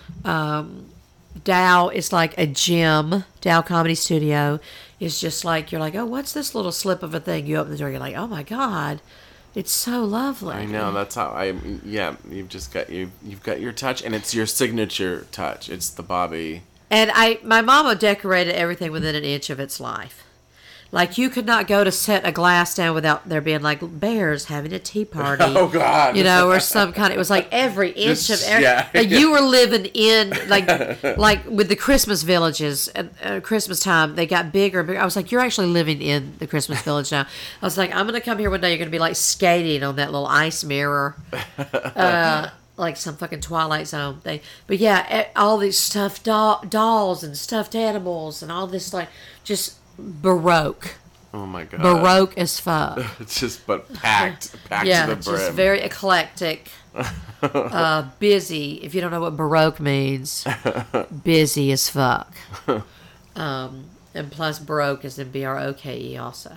B: Dow is like a gym. Dow Comedy Studio is just like, you're like, oh, what's this little slip of a thing? You open the door, you're like, oh my God, it's so lovely.
C: I know, that's how you've just got you've got your touch, and it's your signature touch. It's the Bobby.
B: And my mama decorated everything within an inch of its life. Like, you could not go to set a glass down without there being like bears having a tea party.
C: Oh God.
B: Or some kind of, it was like every inch
C: Just-
B: of every,
C: yeah.
B: like you were living in like with the Christmas villages at Christmas time, they got bigger and bigger. I was like, you're actually living in the Christmas village now. I was like, I'm going to come here one day, you're going to be like skating on that little ice mirror. Like some fucking Twilight Zone thing. But yeah, all these stuffed dolls and stuffed animals and all this, like, just Baroque.
C: Oh my God.
B: Baroque as fuck.
C: It's just packed
B: Yeah,
C: to the brim.
B: just very eclectic. Busy. If you don't know what Baroque means, busy as fuck. And plus Baroque is in BROKE also.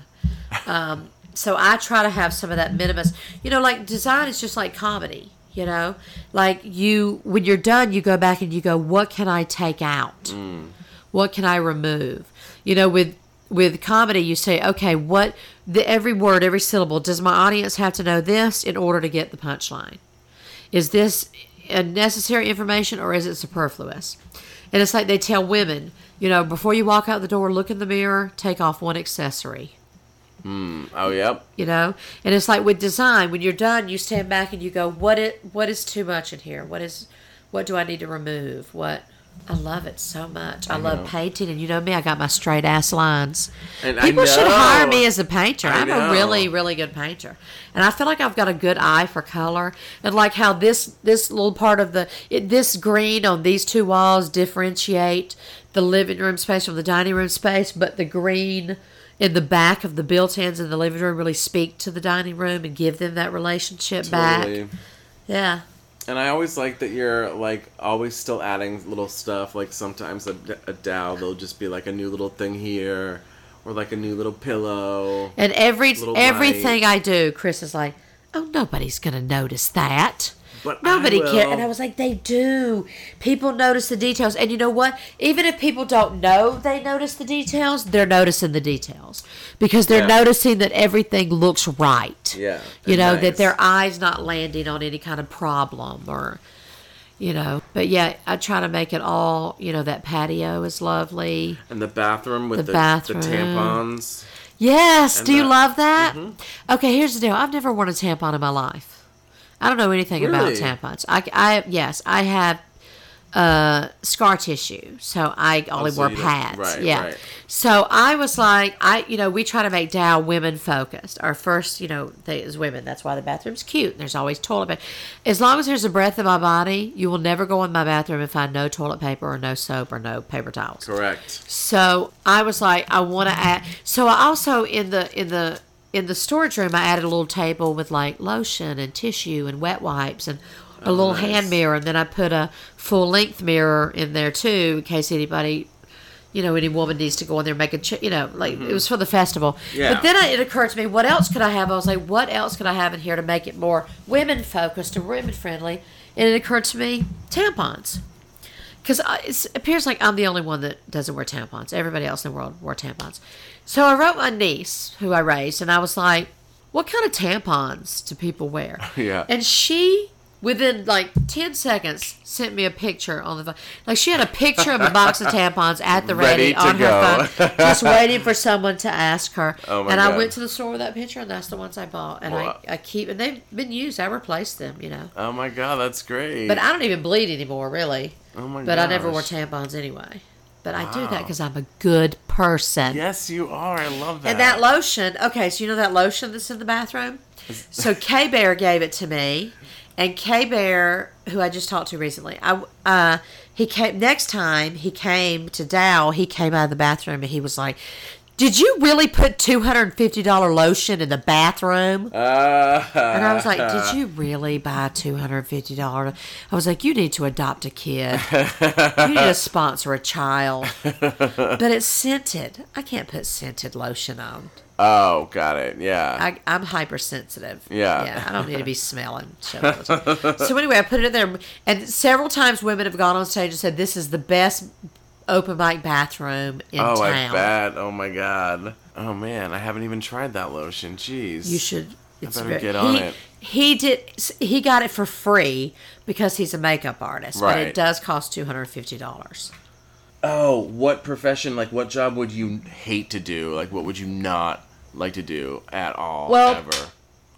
B: So I try to have some of that minimalist. Like design is just like comedy. Like when you're done, you go back and you go, what can I take out? What can I remove? With comedy, you say, okay, every word, every syllable, does my audience have to know this in order to get the punchline? Is this a necessary information or is it superfluous? And it's like they tell women, before you walk out the door, look in the mirror, take off one accessory.
C: Oh, yep.
B: And it's like with design, when you're done, you stand back and you go, what is too much in here? What do I need to remove? I love it so much. I love painting, and you know me, I got my straight ass lines.
C: And
B: People should hire me as a painter.
C: I
B: I'm
C: know.
B: a really, really good painter, and I feel like I've got a good eye for color, and like how this little part of this green on these two walls differentiate the living room space from the dining room space, but the green in the back of the built-ins in the living room really speak to the dining room and give them that relationship
C: Totally.
B: back. Yeah.
C: And I always like that you're like always still adding little stuff. Like sometimes a Dow, there'll just be like a new little thing here, or like a new little pillow.
B: And
C: Little
B: everything
C: light.
B: I do, Chris is like, oh, nobody's going to notice that.
C: But
B: Nobody
C: I will.
B: cares. And I was like, they do. People notice the details. And you know what? Even if people don't know they notice the details, they're noticing the details. Because they're
C: Yeah.
B: noticing that everything looks right.
C: Yeah.
B: That
C: nice.
B: their eye's not landing on any kind of problem or, But yeah, I try to make it all, that patio is lovely.
C: And the bathroom with
B: The
C: the
B: bathroom.
C: tampons.
B: Yes.
C: And
B: Do you
C: that-
B: love that? Okay, here's the deal. I've never worn a tampon in my life. I don't know anything about
C: Really?
B: tampons. Yes, I have scar tissue, so I only
C: so
B: wore
C: you don't-
B: pads.
C: right,
B: yeah.
C: right.
B: So I was like, we try to make Dow women focused. Our first, thing is women. That's why the bathroom's cute. And there's always toilet paper. As long as there's a breath in my body, you will never go in my bathroom and find no toilet paper or no soap or no paper towels.
C: Correct.
B: So I was like, I want to add. So I also in the storage room, I added a little table with like lotion and tissue and wet wipes and a little
C: nice.
B: hand mirror, and then I put a full length mirror in there too, in case anybody, any woman needs to go in there and make it was for the festival.
C: Yeah.
B: But then it occurred to me, what else could I have? I was like, what else could I have in here to make it more women focused and women friendly? And it occurred to me, tampons. Because it appears like I'm the only one that doesn't wear tampons. Everybody else in the world wore tampons. So I wrote my niece, who I raised, and I was like, what kind of tampons do people wear?
C: Yeah.
B: And she, within like 10 seconds, sent me a picture on the phone. Like she had a picture of a box of tampons at the
C: Ready
B: ready
C: to
B: on
C: go.
B: her phone, just waiting for someone to ask her.
C: Oh my
B: and
C: God.
B: I went to the store with that picture, and that's the ones I bought. And
C: Wow.
B: I keep, and they've been used. I replaced them,
C: Oh my God, that's great.
B: But I don't even bleed anymore, really.
C: Oh my
B: But I never wore
C: gosh.
B: tampons anyway. But I do that
C: Wow.
B: because I'm a good person.
C: Yes, you are. I love that.
B: And that lotion, okay, so you know that lotion that's in the bathroom? So K-Bear gave it to me. And K-Bear, who I just talked to recently, next time he came to Dow, he came out of the bathroom and he was like, did you really put $250 lotion in the bathroom? And I was like, did you really buy $250? I was like, you need to adopt a kid. You need to sponsor a child. But it's scented. I can't put scented lotion on.
C: Oh, got it. Yeah.
B: I'm hypersensitive.
C: Yeah.
B: Yeah, I don't need to be smelling shit all the time. So anyway, I put it in there. And several times women have gone on stage and said, this is the best open mic bathroom in
C: Oh,
B: town.
C: I bet. Oh my God. Oh man, I haven't even tried that lotion. Jeez.
B: You should. It's
C: better
B: very,
C: get on it.
B: He got it for free because he's a makeup artist, but
C: Right.
B: it does cost $250.
C: Oh, what profession? Like, what job would you hate to do? Like, what would you not like to do at all?
B: Well-
C: ever?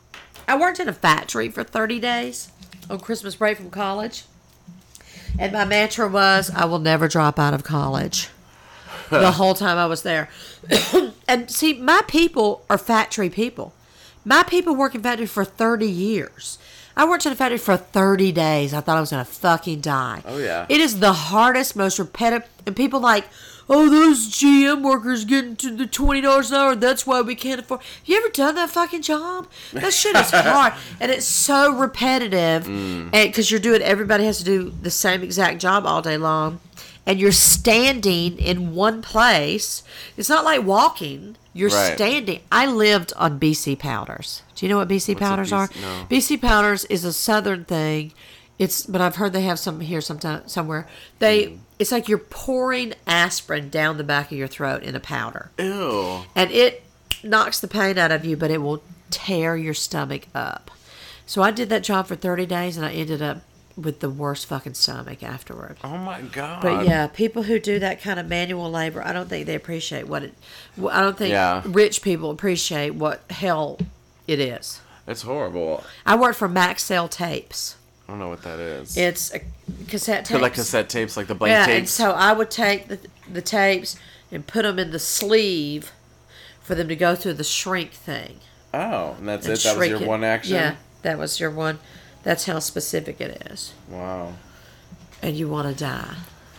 B: I worked in a factory for 30 days on Christmas break from college. And my mantra was, I will never drop out of college. The whole time I was there. And see, my people are factory people. My people work in factory for 30 years. I worked in a factory for 30 days. I thought I was going to fucking die.
C: Oh, yeah.
B: It is the hardest, most repetitive. And people like, oh, those GM workers getting to the $20 an hour. That's why we can't afford. Have you ever done that fucking job? That shit is hard. And it's so repetitive. And because you're doing, everybody has to do the same exact job all day long. And you're standing in one place. It's not like walking. You're
C: Right.
B: standing. I lived on BC powders. Do you know what BC
C: What's a
B: powders are?
C: No.
B: BC powders is a southern thing. But I've heard they have some here somewhere. It's like you're pouring aspirin down the back of your throat in a powder,
C: Ew.
B: and it knocks the pain out of you, but it will tear your stomach up. So I did that job for 30 days, and I ended up with the worst fucking stomach afterward.
C: Oh my God.
B: But yeah, people who do that kind of manual labor, I don't think they appreciate what it. I don't think
C: Yeah.
B: rich people appreciate what hell it is.
C: It's horrible.
B: I worked for Maxell Tapes.
C: I don't know what that is.
B: It's a cassette tape.
C: They're like cassette tapes, like the blank
B: Yeah, and
C: tapes.
B: so I would take the tapes and put them in the sleeve for them to go through the shrink thing.
C: Oh, and that's
B: and
C: it? That was
B: shrink
C: your
B: it.
C: one action?
B: Yeah, that was your one. That's how specific it is.
C: Wow.
B: And you want to die.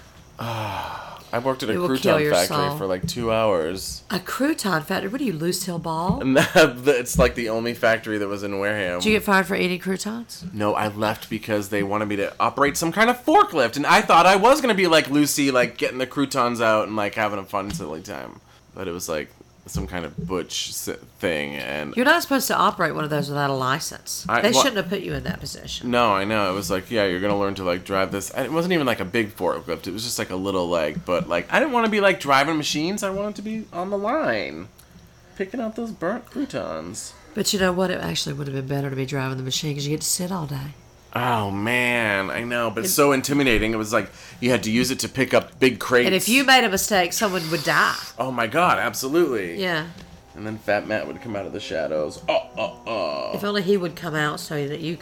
C: I worked at a
B: It will kill
C: crouton
B: your
C: factory
B: soul.
C: for like 2 hours.
B: A crouton factory? What are you, Lucille Ball?
C: And it's like the only factory that was in Wareham.
B: Did you get fired for eating croutons?
C: No, I left because they wanted me to operate some kind of forklift. And I thought I was going to be like Lucy, like getting the croutons out and like having a fun, silly time. But it was like some kind of butch thing. And
B: You're not supposed to operate one of those without a license. They
C: well-
B: shouldn't have put you in that position.
C: no, I know. It was like, yeah, you're going to learn to like drive this. And it wasn't even like a big forklift. It was just like a little like, but like, I didn't want to be like driving machines. I wanted to be on the line, picking out those burnt croutons.
B: But you know what? It actually would have been better to be driving the machine because you get to sit all day.
C: Oh man, I know, but it's so intimidating. It was like you had to use it to pick up big crates.
B: And if you made a mistake, someone would die.
C: oh my God, absolutely.
B: Yeah.
C: And then Fat Matt would come out of the shadows. Oh.
B: If only he would come out so that you could.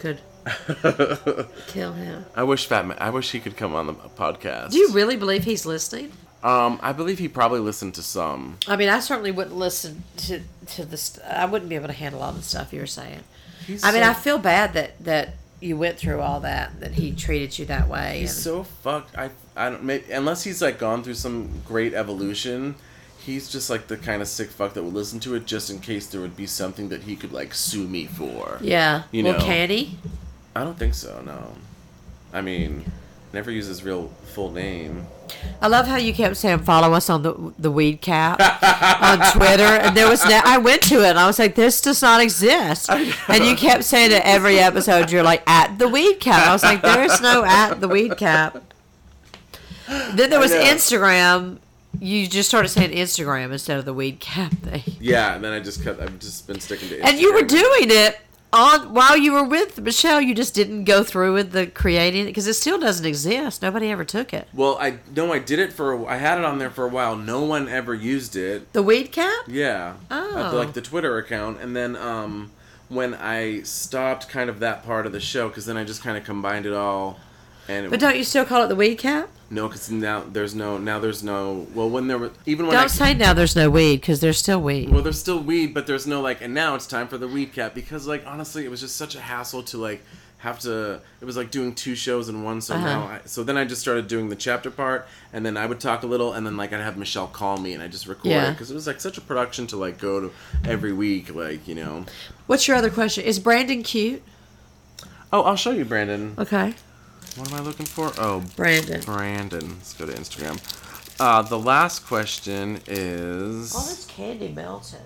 B: Kill him.
C: I wish he could come on the podcast.
B: Do you really believe he's listening?
C: I believe he probably listened to some.
B: I mean, I certainly wouldn't listen to this. I wouldn't be able to handle all the stuff you're saying. I feel bad that you went through all that he treated you that way.
C: He's so fucked. I don't, maybe, unless he's like gone through some great evolution, he's just like the kind of sick fuck that would listen to it just in case there would be something that he could like sue me for.
B: Yeah.
C: You know?
B: Can he?
C: I don't think so, no. I mean, never use his real full name.
B: I love how you kept saying follow us on the Weed Cap on Twitter, and there was I went to it and I was like, this does not exist, and you kept saying at every episode you're like at the Weed Cap. I was like, there is no at the Weed Cap. Then there was Instagram. You just started saying Instagram instead of the Weed Cap thing.
C: Yeah, and then I've just been sticking to Instagram.
B: And you were doing it while you were with Michelle. You just didn't go through with the creating it because it still doesn't exist. Nobody ever took it.
C: Well, I did it I had it on there for a while. No one ever used it.
B: The Weed Cap?
C: Yeah.
B: Oh.
C: Like the Twitter account. And then when I stopped kind of that part of the show, because then I just kind of combined it all.
B: But don't you still call it the Weed Cap?
C: No, because now there's no. Well, when there was
B: don't say now there's no weed because there's still weed.
C: Well, there's still weed, but there's no like. And now it's time for the Weed Cap because like honestly, it was just such a hassle to like have to. It was like doing 2 shows in one. So so then I just started doing the chapter part, and then I would talk a little, and then like I'd have Michelle call me, and I just record it because it was like such a production to like go to every week, like you know.
B: What's your other question? Is Brandon cute?
C: Oh, I'll show you Brandon.
B: Okay.
C: What am I looking for? Oh,
B: Brandon.
C: Let's go to Instagram. The last question is...
B: Oh, this candy melted.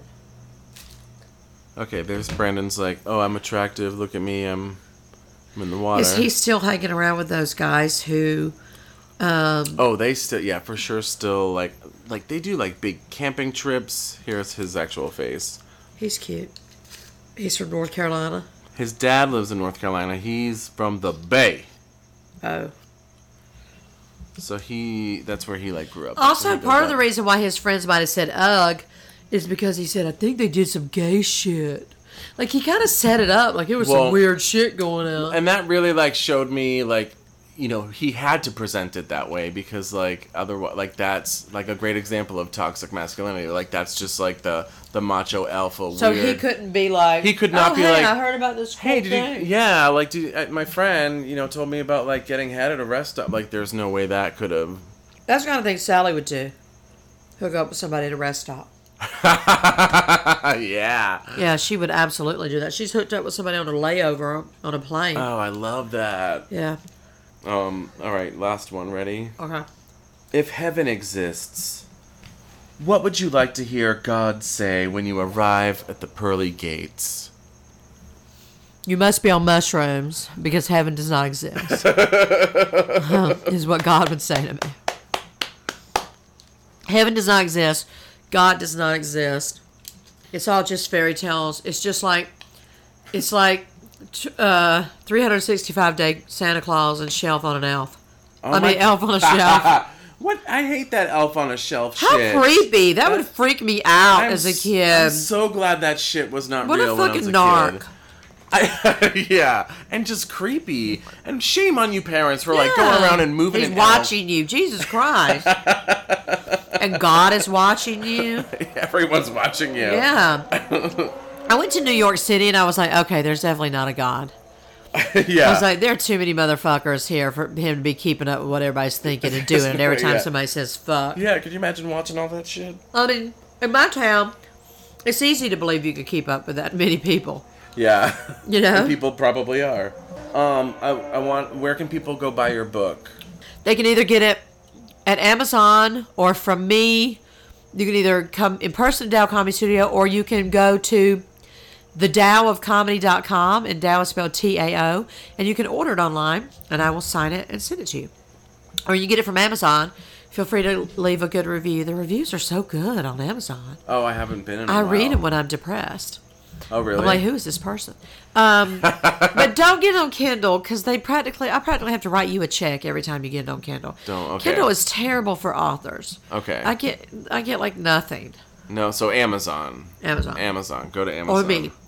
C: Okay, there's Brandon's like, oh, I'm attractive. Look at me. I'm in the water.
B: Is he still hanging around with those guys who...
C: Oh, they still... Yeah, for sure still, like they do, like, big camping trips. Here's his actual face.
B: He's cute. He's from North Carolina.
C: His dad lives in North Carolina. He's from the Bay.
B: Oh.
C: So that's where he like grew up.
B: Also, part of the reason why his friends might have said ugh is because he said, I think they did some gay shit. Like, he kind of set it up like it was some weird shit going on.
C: And that really like showed me like, you know, he had to present it that way because like otherwise, like that's like a great example of toxic masculinity. Like that's just like the macho alpha.
B: So
C: weird.
B: He couldn't be like.
C: He could not be like.
B: I heard about this. Cool thing.
C: Yeah, like my friend, you know, told me about like getting head at a rest stop. Like there's no way that could have.
B: That's the kind of thing Sally would do. Hook up with somebody at a rest stop.
C: Yeah.
B: Yeah, she would absolutely do that. She's hooked up with somebody on a layover on a plane.
C: Oh, I love that.
B: Yeah.
C: All right, last one. Ready?
B: Okay.
C: If heaven exists, what would you like to hear God say when you arrive at the pearly gates?
B: You must be on mushrooms because heaven does not exist. Is what God would say to me. Heaven does not exist. God does not exist. It's all just fairy tales. It's just like, it's like 365-day Santa Claus and shelf on an elf. Elf on a shelf.
C: What? I hate that elf on a shelf
B: How
C: shit.
B: How creepy. That would freak me out as a kid.
C: I'm so glad that shit was not real when I was a
B: narc.
C: kid. Yeah, and just creepy. And shame on you parents for like going around and moving.
B: He's watching you. Jesus Christ. And God is watching you.
C: Everyone's watching you.
B: Yeah. I went to New York City and I was like, okay, there's definitely not a God.
C: Yeah.
B: I was like, there are too many motherfuckers here for him to be keeping up with what everybody's thinking and doing it every time somebody says fuck.
C: Yeah, could you imagine watching all that shit?
B: I mean, in my town, it's easy to believe you could keep up with that many people.
C: Yeah.
B: You know?
C: And people probably are. Where can people go buy your book?
B: They can either get it at Amazon or from me. You can either come in person to Dow Comedy Studio or you can go to thedowofcomedy.com, and Dow is spelled T-A-O, and you can order it online and I will sign it and send it to you. Or you get it from Amazon. Feel free to leave a good review. The reviews are so good on Amazon.
C: Oh, I haven't been in a while.
B: I read them when I'm depressed.
C: Oh, really?
B: I'm like, who is this person? But don't get it on Kindle because I practically have to write you a check every time you get it on Kindle.
C: Okay.
B: Kindle is terrible for authors.
C: Okay.
B: I get like nothing.
C: No, so Amazon.
B: Amazon.
C: Go to Amazon.
B: Or me.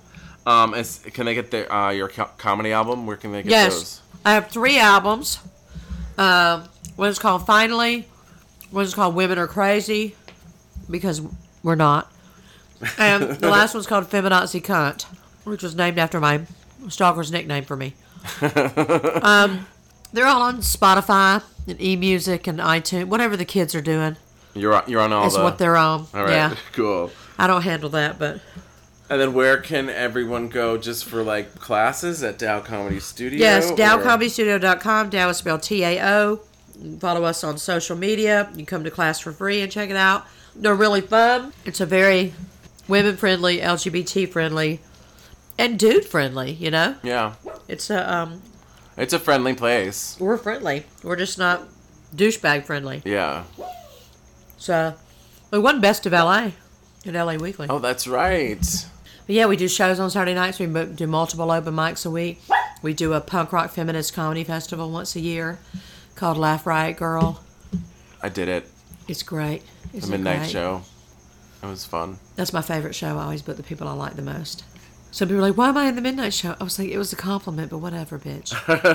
C: Can they get your comedy album? Where can they get
B: Yes.
C: those?
B: I have 3 albums. One is called Finally. One is called Women Are Crazy, because we're not. And the last one's called Feminazi Cunt, which was named after my stalker's nickname for me. They're all on Spotify and eMusic and iTunes, whatever the kids are doing.
C: You're on all
B: That's what they're on.
C: All right,
B: Yeah.
C: cool.
B: I don't handle that, but
C: And then where can everyone go just for like classes at Dow Comedy Studio?
B: yes,
C: or-
B: DowComedyStudio.com. Dow is spelled TAO. You can follow us on social media. You can come to class for free and check it out. They're really fun. It's a very women-friendly, LGBT-friendly, and dude-friendly, you know?
C: Yeah,
B: It's
C: it's a friendly place.
B: we're friendly. We're just not douchebag-friendly.
C: Yeah.
B: So, we won Best of LA at LA Weekly.
C: Oh, that's right.
B: But yeah, we do shows on Saturday nights. We do multiple open mics a week. We do a punk rock feminist comedy festival once a year called Laugh Riot Girl.
C: I did it.
B: It's great.
C: The
B: Isn't it
C: midnight
B: great?
C: show. It was fun.
B: That's my favorite show. I always book the people I like the most. Some people are like, why am I in the midnight show? I was like, it was a compliment, but whatever, bitch.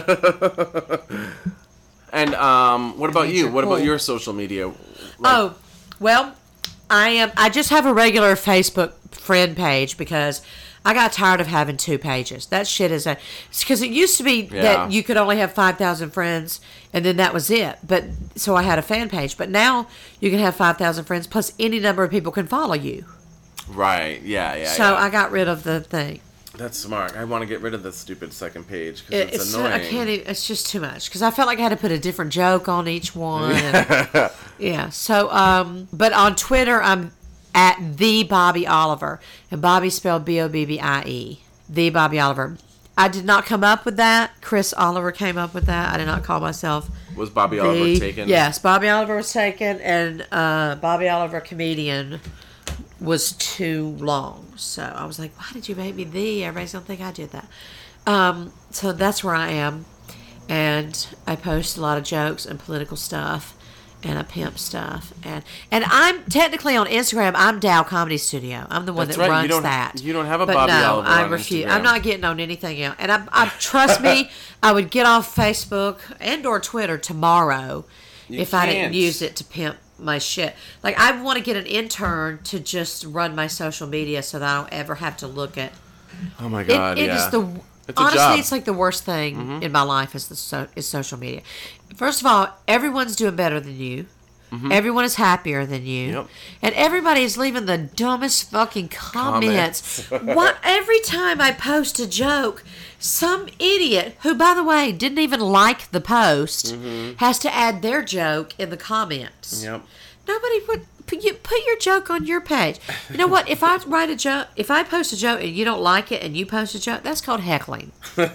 C: And what about you?
B: you're
C: What about
B: cool.
C: your social media?
B: Oh, well, I just have a regular Facebook friend page because I got tired of having 2 pages. That shit is because it used to be
C: Yeah.
B: that you could only have 5,000 friends and then that was it. But so I had a fan page, but now you can have 5,000 friends plus any number of people can follow you.
C: Right. Yeah.
B: So
C: yeah.
B: I got rid of the thing.
C: That's smart. I want to get rid of the stupid second page because it's
B: So,
C: annoying.
B: I can't. It's just too much because I felt like I had to put a different joke on each one. And, yeah. So, but on Twitter, I'm at the Bobby Oliver, and Bobby spelled Bobbie. The Bobby Oliver. I did not come up with that. Chris Oliver came up with that. I did not call myself.
C: Was Bobby Oliver taken?
B: Yes, Bobby Oliver was taken, and Bobby Oliver comedian was too long. So I was like, why did you make me the? Everybody's going to think I did that. So that's where I am. And I post a lot of jokes and political stuff. And I pimp stuff. And I'm technically on Instagram. I'm Dow Comedy Studio. I'm the one
C: That's
B: that
C: right.
B: runs
C: You don't-
B: that.
C: you don't have a
B: but
C: Bobby
B: no,
C: Oliver
B: I
C: on
B: refuse.
C: Instagram.
B: I'm not getting on anything else. And I trust me, I would get off Facebook and or Twitter tomorrow if I didn't
C: can't.
B: use it to pimp my shit. Like, I want to get an intern to just run my social media so that I don't ever have to look at.
C: Oh my God.
B: It
C: yeah.
B: is the
C: It's a
B: honestly,
C: job.
B: it's like the worst thing in my life is is social media. First of all, everyone's doing better than you. Everyone is happier than you.
C: Yep.
B: And everybody is leaving the dumbest fucking comments. What every time I post a joke, some idiot who, by the way, didn't even like the post has to add their joke in the comments.
C: Yep.
B: Nobody would put your joke on your page. You know what? If I write a joke, if I post a joke and you don't like it and you post a joke, that's called heckling.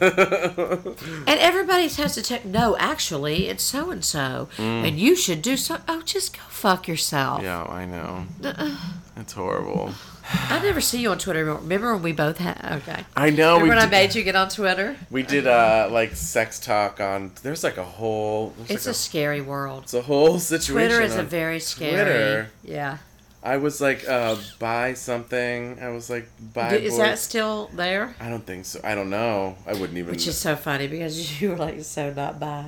B: And everybody has to take, no, actually, it's so and so, and you should do so. Oh, just go fuck yourself.
C: Yeah, I know. It's horrible.
B: I never see you on Twitter anymore. Remember when we both had? Okay.
C: I know.
B: Remember when I
C: did-
B: made you get on Twitter?
C: We did like sex talk on. There's like a whole.
B: It's a scary world.
C: It's a whole situation.
B: Twitter is a
C: on
B: very scary.
C: Twitter.
B: Yeah.
C: I was like, buy something. I was like, buy.
B: Is that still there?
C: I don't think so. I don't know. I wouldn't even.
B: Which is so funny because you were like so not bi.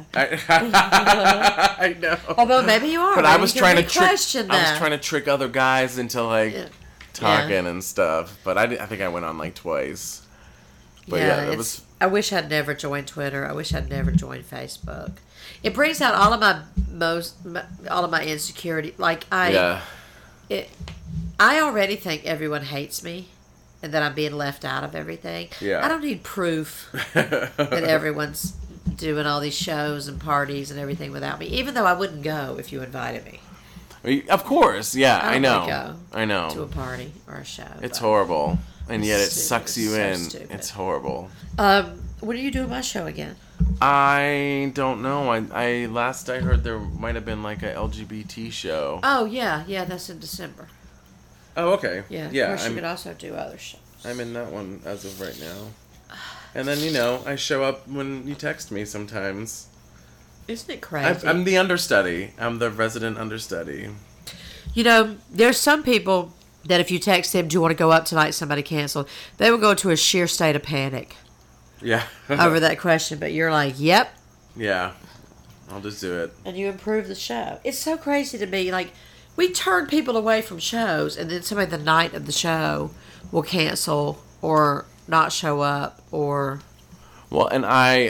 C: I know.
B: Although maybe you are.
C: But
B: Maybe
C: I was
B: you
C: trying to
B: can
C: trick.
B: question
C: I was
B: that.
C: trying to trick other guys into like
B: Yeah.
C: talking and stuff. But I think I went on like twice. But yeah, it
B: it's-
C: was.
B: I wish I'd never joined Twitter. I wish I'd never joined Facebook. It brings out all of my insecurity. Like
C: Yeah.
B: I already think everyone hates me, and that I'm being left out of everything.
C: Yeah.
B: I don't need proof that everyone's doing all these shows and parties and everything without me. Even though I wouldn't go if you invited me
C: Of course, yeah,
B: I
C: I
B: don't
C: know.
B: wanna go
C: I
B: to a
C: know.
B: party or a show.
C: It's
B: but-
C: horrible, and yet it
B: Stupid.
C: sucks you
B: It's so
C: in.
B: stupid.
C: It's horrible.
B: When are you doing my show again?
C: I don't know. I last I heard there might have been like a LGBT show.
B: Oh yeah, that's in December.
C: Oh, okay.
B: Yeah,
C: Yeah,
B: of course you
C: I'm,
B: could also do other shows.
C: I'm in that one as of right now. And then I show up when you text me sometimes.
B: Isn't it crazy?
C: I'm the understudy. I'm the resident understudy.
B: There's some people that if you text them, do you want to go up tonight, somebody canceled, they will go into a sheer state of panic
C: Yeah.
B: over that question. But you're like, yep.
C: Yeah. I'll just do it.
B: And you improve the show. It's so crazy to me. Like, we turn people away from shows, and then somebody the night of the show will cancel or not show up or...
C: Well, and I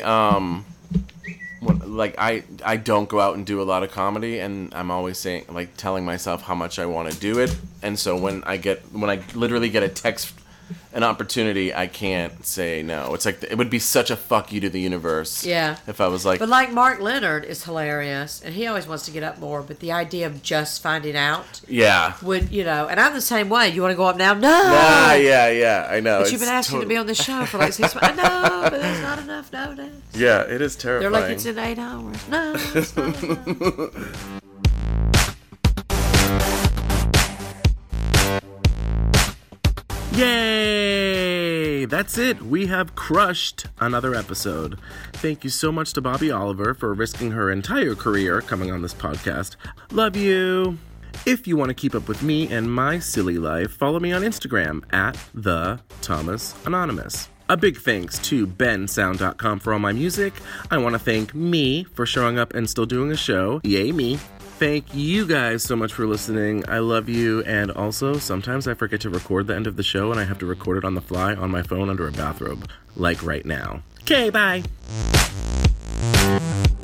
C: don't go out and do a lot of comedy, and I'm always saying, like, telling myself how much I want to do it. And so when I literally get a text, an opportunity, I can't say no. It's like, it would be such a fuck you to the universe.
B: Yeah.
C: If I was like...
B: But like Mark Leonard is hilarious, and he always wants to get up more, but the idea of just finding out
C: Yeah.
B: would, and I'm the same way. You want to go up now? No!
C: Yeah, I know.
B: But you've been asking to be on this show for like 6 months. I know, but there's not enough notice.
C: Yeah, it is terrifying.
B: They're like, it's in 8 hours. No, it's not enough.
A: Yay! That's it. We have crushed another episode. Thank you so much to Bobby Oliver for risking her entire career coming on this podcast. Love you. If you want to keep up with me and my silly life, follow me on Instagram at @ThomasAnonymous. A big thanks to bensound.com for all my music. I want to thank me for showing up and still doing a show. Yay me. Thank you guys so much for listening. I love you. And also, sometimes I forget to record the end of the show and I have to record it on the fly on my phone under a bathrobe. Like right now. Okay, bye.